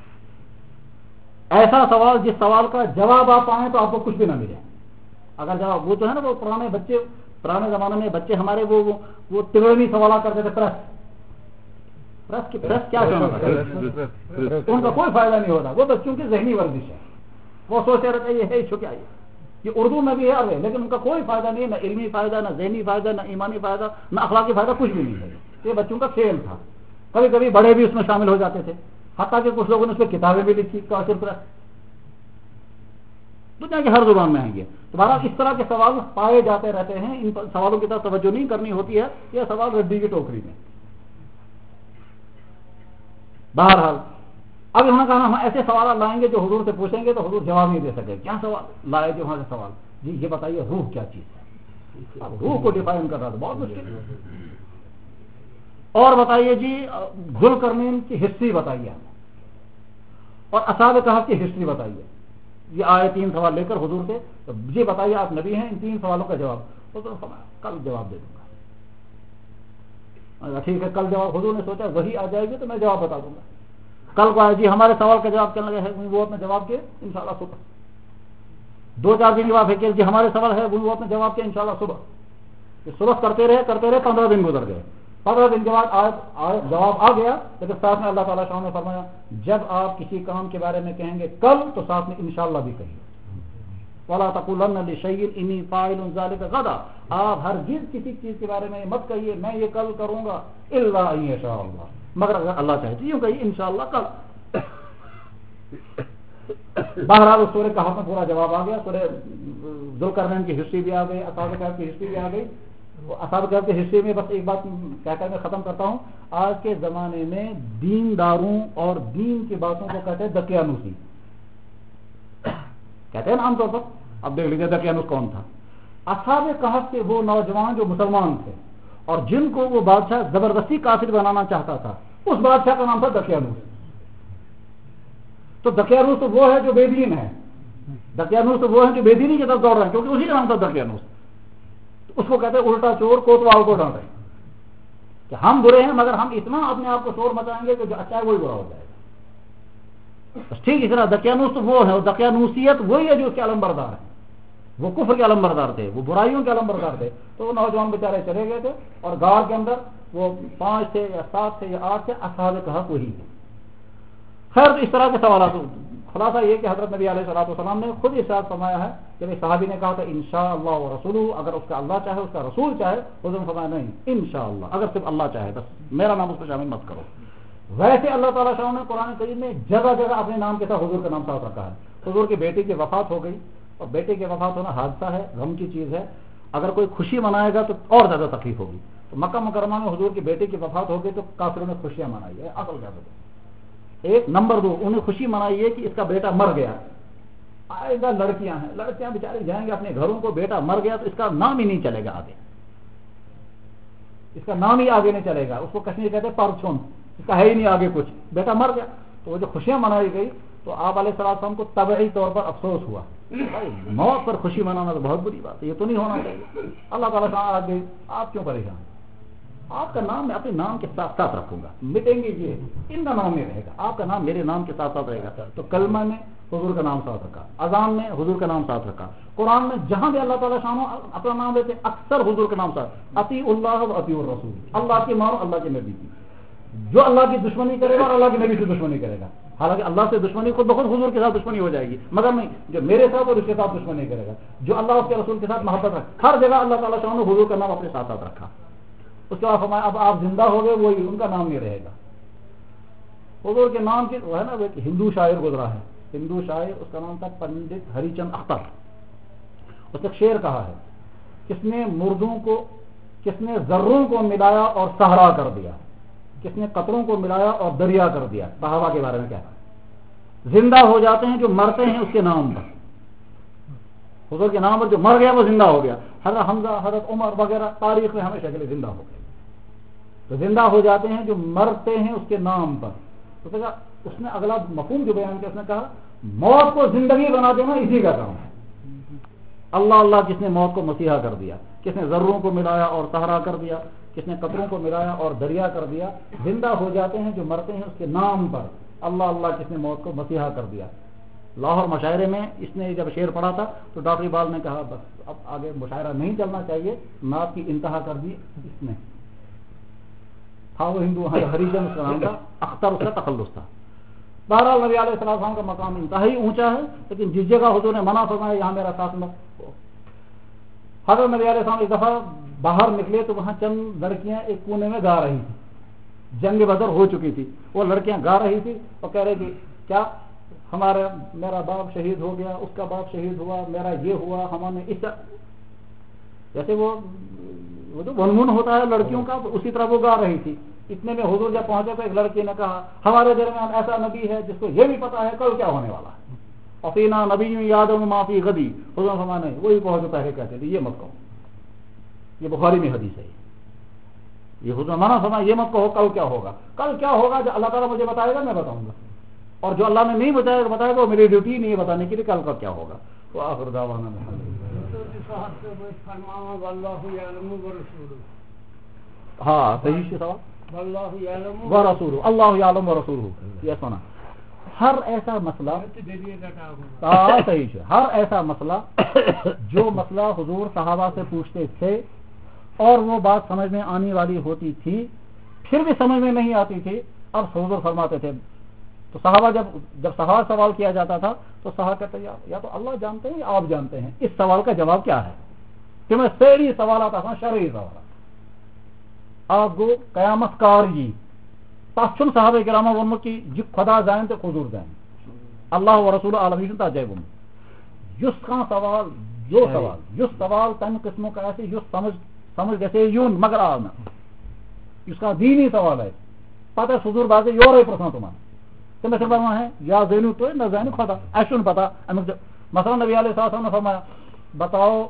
ایسا سوال جس سوال کا جواب آپ پائیں تو آپ کو کچھ بھی نہ ملے. اگر جواب وہ تو ہے نا وہ پرانے بچے پرانے زمانے میں بچے ہمارے وہ وہ تگڑی سوالات کرتے تھے، پریس پریس کی پریس کیا کرنا ان کا کوئی فائدہ نہیں ہوتا. وہ بچوں کی ذہنی ورزش ہے، وہ سوچتے رہتے یہ ہے چھو کیا یہ اردو میں بھی ہے لیکن ان کا کوئی فائدہ نہیں ہے، نہ علمی فائدہ نہ ذہنی فائدہ نہ ایمانی فائدہ نہ اخلاقی فائدہ، کچھ بھی نہیں ہے. یہ بچوں کا کھیل تھا. کبھی کبھی بڑے بھی اس میں شامل ہو جاتے تھے، حتیٰ کہ کچھ لوگوں نے اس پہ کتابیں بھی لکھی کافر پریس، دنیا کی ہر زبان میں آئیں گے. تو بہرحال اس طرح کے سوال پائے جاتے رہتے ہیں. ان سوالوں کی طرف توجہ نہیں کرنی ہوتی ہے. یہ سوال رڈی کی ٹوکری میں. بہرحال اب انہوں نے کہا ہم ایسے سوالات لائیں گے جو حضور سے پوچھیں گے تو حضور جواب نہیں دے سکے. کیا سوال لائے جو وہاں سے سوال؟ جی یہ بتائیے روح کیا چیز ہے. اب روح کو ڈیفائن کر رہا تھا بہت مشکل. اور بتائیے جی ذوالقرنین کی ہسٹری بتائیے اور اصحاب کہف کی ہسٹری بتائیے. یہ آئے تین سوال لے کر حضور سے جی بتائیے آپ نبی ہیں، ان تین سوالوں کا جواب. تو کل جواب دے دوں گا. ٹھیک ہے کل جواب. حضور نے سوچا وہی آ جائے گی تو میں جواب بتا دوں گا. کل کو آئے جی ہمارے سوال کا جواب کیا لگے ہے وہ اپنے جواب کے انشاءاللہ صبح. دو چار دن کے بعد ہے جی ہمارے سوال ہے وہ اپنے جواب کے انشاءاللہ صبح. صبح کرتے رہے کرتے رہے پندرہ دن گزر گئے. پندرہ دن کے بعد جواب آ گیا. لیکن ساتھ میں اللہ تعالیٰ شاہ نے فرمایا جب آپ کسی کام کے بارے میں کہیں گے کل تو ساتھ میں انشاءاللہ بھی کہیے. وَلَا تَقُولَنَّ لِشَيْءٍ إِنِّي فَاعِلٌ ذَلِكَ غَدًا، آپ ہرگز کسی چیز کے بارے میں مت کہیے میں یہ کل کروں گا، الا ان یشاء اللہ، مگر اگر اللہ چاہے تو یوں کہیے انشاءاللہ کل۔ بہرحال اس سورہ کہف میں پورا جواب آ گیا۔ سورہ ذوالقرنین کی ہسٹری بھی آ گئی، اصحاب کہف کی ہسٹری بھی آ گئی۔ اصحاب کہف کی ہسٹری میں بس ایک بات کہہ کر میں ختم کرتا ہوں، آج کے زمانے میں دین داروں اور دین کی باتوں کو کہتے ہیں دقیانوسی، کہتے ہیں نا عام طور پر۔ اب دیکھ لیجیے دقیانوس کون تھا؟ اصحاب کہف کے وہ نوجوان جو مسلمان تھے اور جن کو وہ بادشاہ زبردستی کافر بنانا چاہتا تھا، اس بادشاہ کا نام تھا دقیانوس۔ تو دقیانوس تو وہ ہے جو بے دین ہے، دقیانوس تو وہ ہے جو بے دینی کی طرف دوڑ رہے ہیں، کیونکہ اسی کا نام تھا دقیانوس۔ اس کو کہتے ہیں الٹا چور، کوتوال کو ڈانٹے کہ ہم برے ہیں مگر ہم اتنا اپنے آپ کو شور مچائیں گے کہ جو اچھا ہے وہی برا ہو جائے گا۔ ٹھیک اس طرح دقیانوس تو وہ ہے، اور دقیانوسیت وہی ہے جو اس کے علم بردار ہے۔ وہ کفر کے علم بردار تھے، وہ برائیوں کے علم بردار تھے۔ تو وہ نوجوان بیچارے چلے گئے تھے اور غار کے اندر وہ پانچ تھے یا سات تھے یا آٹھ تھے، اصحاب کہف وہی تھے۔ خیر تو اس طرح کے سوالات، خلاصہ یہ کہ حضرت نبی علیہ الصلوۃ والسلام نے خود ارشاد فرمایا ہے کہ صحابی نے کہا تھا انشاءاللہ ورسولہ، اگر اس کا اللہ چاہے اس کا رسول چاہے، حضور نے فرمایا نہیں انشاءاللہ، اگر صرف اللہ چاہے بس میرا نام اس کو شامل مت کرو۔ ویسے اللہ تعالیٰ شاہ نے قرآن کریم میں جگہ جگہ اپنے نام کے ساتھ حضور کا نام ساتھ رکھا ہے۔ حضور کی بیٹی کی وفات ہو گئی، اور بیٹے کے وفات ہونا حادثہ ہے، غم کی چیز ہے، اگر کوئی خوشی منائے گا تو اور زیادہ تکلیف ہوگی۔ تو مکہ مکرمہ میں حضور کی بیٹی کی وفات ہو گئی تو کافروں نے خوشیاں منائی ہے، اصل کیا ہے ایک نمبر دو انہیں خوشی منائی ہے کہ اس کا بیٹا مر گیا۔ آئے گا لڑکیاں ہیں، لڑکیاں بیچارے جائیں گے اپنے گھروں کو، بیٹا مر گیا تو اس کا نام ہی نہیں چلے گا آگے، اس کا نام ہی آگے نہیں چلے گا، اس کو کشمیر کہتے ہیں پرچون، اس کا ہے ہی نہیں آگے کچھ، بیٹا مر گیا۔ تو وہ جو خوشیاں منائی گئی تو آپ علیہ السلام کو طبعی طور پر افسوس ہوا، بھائی موت پر خوشی منانا تو بہت بری بات ہے، یہ تو نہیں ہونا چاہیے۔ اللہ تعالیٰ سے آگے آپ کیوں پریشان ہیں؟ آپ کا نام میں اپنے نام کے ساتھ ساتھ رکھوں گا، مٹیں گے یہ ان کا نام نہیں رہے گا، آپ کا نام میرے نام کے ساتھ ساتھ رہے گا۔ تو کلمہ میں حضور کا نام ساتھ رکھا، اذان میں حضور کا نام ساتھ رکھا، قرآن میں جہاں بھی اللہ تعالیٰ شانو اپنا نام لیتے اکثر حضور کا نام ساتھ، اطیع اللہ و اطیع الرسول، اللہ کی مانو اللہ کے نبی کی۔ جو اللہ کی دشمنی کرے گا اور اللہ کے نبی سے دشمنی کرے گا، حالانکہ اللہ سے دشمنی خود بخود حضور کے ساتھ دشمنی ہو جائے گی، مگر نہیں جو میرے ساتھ اور اس کے ساتھ دشمنی کرے گا، جو اللہ اس کے رسول کے ساتھ محبت رکھے، ہر جگہ اللہ تعالیٰ شانو حضور کا نام اپنے ساتھ ساتھ رکھا۔ اس کے بعد فرمایا اب آپ زندہ ہو گئے وہی ان کا نام نہیں رہے گا۔ حضور کے نام کی وہ ہے نا، وہ ایک ہندو شاعر گزرا ہے، ہندو شاعر، اس کا نام تھا پنڈت ہری چند اختر۔ اس نے شعر کہا ہے، کس نے مردوں کو، کس نے ذروں کو ملایا اور صحرا کر دیا، کس نے قطروں کو ملایا اور دریا کر دیا۔ صحابہ کے بارے میں کہا زندہ ہو جاتے ہیں جو مرتے ہیں اس کے نام پر، حضور کے نام پر جو مر گیا وہ زندہ ہو گیا۔ حضرت حمزہ، حضرت عمر وغیرہ تاریخ میں ہمیشہ کے لیے زندہ ہو گئے، تو زندہ ہو جاتے ہیں جو مرتے ہیں اس کے نام پر۔ تو کہا اس نے اگلا مفہوم جو بیان کیا، اس نے کہا موت کو زندگی بنا دینا اسی کا کام ہے۔ اللہ اللہ جس نے موت کو مسیحا کر دیا، کس نے ذروں کو ملایا اور صحرا کر دیا، کس نے قطروں کو ملایا اور دریا کر دیا۔ زندہ ہو جاتے ہیں جو مرتے ہیں اس کے نام پر، اللہ اللہ کس نے موت کو مسیحا کر دیا۔ لاہور مشاعرے میں اس نے جب شعر پڑھا تھا تو ڈاکٹر اقبال نے کہا بس اب آگے مشاعرہ نہیں چلنا چاہیے، نعت کی انتہا کر دی اس نے۔ تھا وہ ہندو ہری چند اس کا نام تھا، اختر اس کا تخلص تھا۔ بہرحال نبی علیہ السلام کا مقام انتہائی اونچا ہے، لیکن جس جگہ حضور نے منع فرمایا یہاں میرا ساتھ مت ہو۔ حضرت نبی علیہ السلام ایک دفعہ باہر نکلے تو وہاں چند لڑکیاں ایک کونے میں گا رہی تھی، جنگ بدر ہو چکی تھی، وہ لڑکیاں گا رہی تھی اور کہہ رہی تھی کیا ہمارا میرا باپ شہید ہو گیا، اس کا باپ شہید ہوا، میرا یہ ہوا، ہمارے اس جیسے وہ وہ جو ونمن ہوتا ہے لڑکیوں کا اسی طرح وہ گا رہی تھی۔ اتنے میں حضور جب پہنچے تو ایک لڑکی نے کہا ہمارے درمیان ایسا نبی ہے جس کو یہ بھی پتا ہے کل کیا ہونے والا ہے، افینا نبی یاد معافی غدی، حضور فرمانے نہیں وہی پہنچے پہلے کہتے تھے یہ مت کہو، یہ بخاری میں حدیث ہے، یہ حضور منع فرمایا یہ مت کہو کل کیا ہوگا، کل کیا ہوگا جو اللہ تعالیٰ مجھے بتائے گا میں بتاؤں گا، اور جو اللہ نے نہیں بتایا بتائے گا وہ میری ڈیوٹی نہیں ہے بتانے کے لیے کل کا کیا ہوگا۔ تو آخر دعوانا ہاں صحیح سے سوال ورسولہ، اللہ یعلم ورسولہ، یہ سنا ہر ایسا مسئلہ ہاں صحیح سے ہر ایسا مسئلہ جو مسئلہ حضور صحابہ سے پوچھتے تھے اور وہ بات سمجھ میں آنے والی ہوتی تھی پھر بھی سمجھ میں نہیں آتی تھی، اب حضور فرماتے تھے تو صحابہ جب جب صحابہ سوال کیا جاتا تھا تو صحابہ کہتے ہیں یا تو اللہ جانتے ہیں یا آپ جانتے ہیں اس سوال کا جواب کیا ہے کہ میں سیری سوالات آسان شرعی سوالات آپ کو قیامت کار جی تاچن صحابہ کرام ونمت کہ یہ خدا زین تو حضور زین اللہ و رسول عالمی تا جائے یس کان سوال جو سوال یس سوال تمہ قسموں کا ایسے یس سمجھ سمجھ گژھے یون مگر آو نا اس کا دینی سوال ہے پتہ حضور بازے یورے پرسان تمہارا تمہیں سے فرما ہے یا زینو تو نہ زینو خدا ایسا نہیں پتا مثلا نبی علیہ السلام نے فرمایا بتاؤ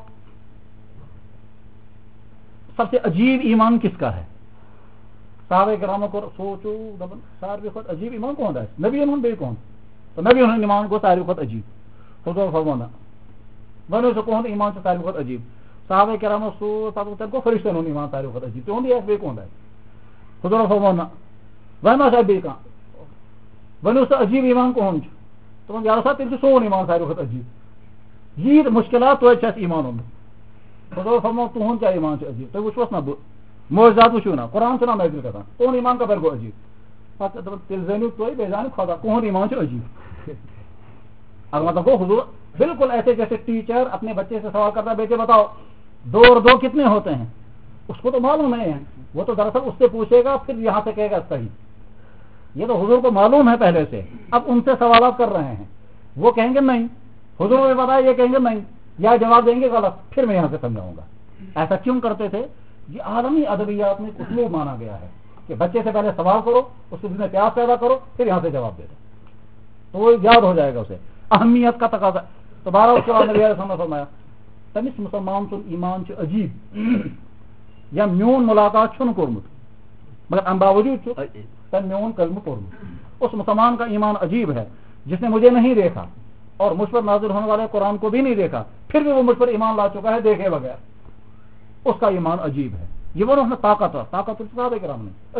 سب سے عجیب ایمان کس کا ہے صحابہ کرام کو سوچو دبن ساروی خود عجیب ایمان کون ہے نبی انہوں بے کون تو نبی انہوں ایمان کو ساروی خود عجیب حضور فرمانا بنو سے کون ایمان سے ساروی خود عجیب صحابہ کرام سو تب کو فرشتے انہوں ایمان ساروی خود عجیب تو انہوں بے کون ہے حضور فرمانا وہاں صاحب بے کہاں بنو سے عجیب ایمان کون تو یار صاحب تم سے سون ایمان ساروی خود عجیب یہ مشکلات تو ہے ایمان ہوں حضور فرمانا تو ہوں کیا ایمان سے عجیب تو وچ نہ معجزات وچو نا قرآن سے نہ محفل کرتا کون ایمان کا برگو عجیب تلزینو تو بیجان خدا کون ایمان سے عجیب اگر مطلب وہ حضور بالکل ایسے جیسے ٹیچر اپنے بچے سے سوال کرتا ہے بیٹے بتاؤ دو اور دو کتنے ہوتے ہیں اس کو تو معلوم نہیں ہے وہ تو دراصل اس سے پوچھے گا پھر یہاں سے کہے گا صحیح یہ تو حضور کو معلوم ہے پہلے سے اب ان سے سوالات کر رہے ہیں وہ کہیں گے نہیں حضور نے بتایا یہ کہیں گے نہیں یا جواب دیں گے غلط پھر میں یہاں سے سمجھاؤں گا ایسا کیوں کرتے تھے یہ عالمی ادبیات میں اسلوب مانا گیا ہے کہ بچے سے پہلے سوال کرو اس سے میں پیاس پیدا کرو پھر یہاں سے جواب دے دو تو وہ یاد ہو جائے گا اسے اہمیت کا تقاضا تو بارہ اس کے بعد نبی علیہ السلام نے فرمایا تمس مسلمان سن ایمان چھ عجیب یا میون ملاقات چھن کورمت مگر ام باوجود تم میون کلمہ کورمت اس مسلمان کا ایمان عجیب ہے جس نے مجھے نہیں دیکھا اور مجھ پر نازل ہونے والے قرآن کو بھی نہیں دیکھا پھر بھی وہ مجھ پر ایمان لا چکا ہے دیکھے بغیر اس کا ایمان عجیب ہے یہ وہ نے طاقت ہے طاقت صحابہ کرام نے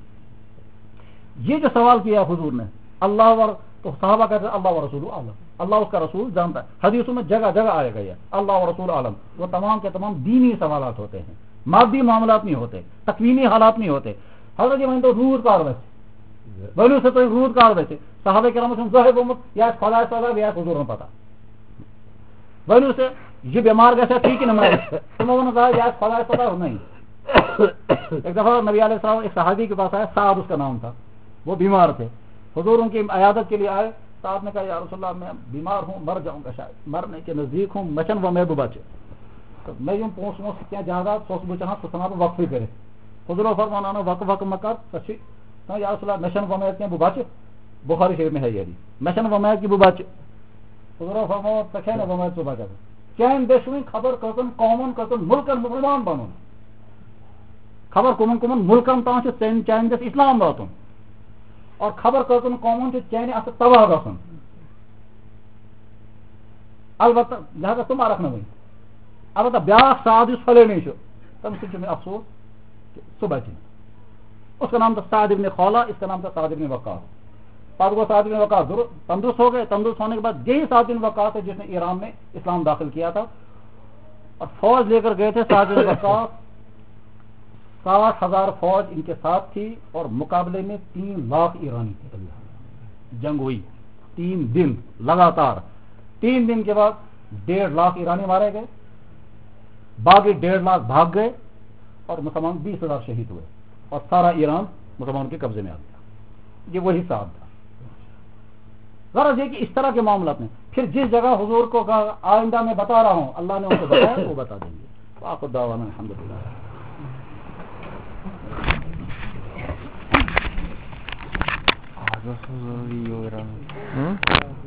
عجیب یہ جو سوال کیا حضور نے اللہ اور تو صحابہ کہتے ہیں اللہ و رسول عالم اللہ اس کا رسول جانتا ہے حدیثوں میں جگہ جگہ آئے گا یہ اللہ و رسول عالم وہ تمام کے تمام دینی سوالات ہوتے ہیں مادی معاملات نہیں ہوتے تکوینی حالات نہیں ہوتے حضرت یہ تو روز کار ویسے بولو سے تو روز کار ویسے صحابہ کرام سے ظاہر امت یا خدا صدا یا حضور میں پتا بولو سے یہ بیمار کیسے ٹھیک ہی نمبر تمہوں نے کہا یا خدا صدا نہیں ایک دفعہ نبی علیہ السلام ایک صحابی کے پاس آیا سعد اس کا نام تھا وہ بیمار تھے حضور ان کی عیادت کے لیے آئے صاحب نے کہا یا رسول اللہ میں بیمار ہوں مر جاؤں گا شاید مرنے کے نزدیک ہوں مچن و میں بچے تو میں یوں پہنچ پہنچ کیا جہاز سوچ بچنا سنا تو وقف ہی کرے حضور فرمانا وق وق مکر سچی یا رسول اللہ مشن و میت کے بچے بخاری شریف میں ہے یہ مشن و میت کی بچے حضور فرمانا تکھے نہ میت صبح جب چین دشویں خبر کرتن قومن کرتن ملکن مسلمان بنون خبر کمن کمن ملکن تان سے چین چین دس اسلام واتن اور خبر کرتن قومن سے چین اس تباہ گسن البتہ لہذا تم رکھنا وہیں البتہ بیاکھ سعد اس پھلے نہیں چھو تم سے میں افسوس صبح تھی اس کا نام تھا سعد ابن خولہ اس کا نام تھا سعد ابن وقاص بعد وہ سعد ابن وقاص تندرست ہو گئے تندرست ہونے کے بعد یہی سعد ابن وقاص ہے جس نے ایران میں اسلام داخل کیا تھا اور فوج لے کر گئے تھے سعد ابن وقاص ساٹھ ہزار فوج ان کے ساتھ تھی اور مقابلے میں تین لاکھ ایرانی تھے جنگ ہوئی تین دن لگاتار تین دن کے بعد ڈیڑھ لاکھ ایرانی مارے گئے باقی ڈیڑھ لاکھ بھاگ گئے اور مسلمان بیس ہزار شہید ہوئے اور سارا ایران مسلمانوں کے قبضے میں آ گیا یہ وہی صاحب تھا غرض یہ کہ اس طرح کے معاملات میں پھر جس جگہ حضور کو آئندہ میں بتا رہا ہوں اللہ نے ان کو بتایا وہ بتا دیں گے آخر دعوانا الحمدللہ That's really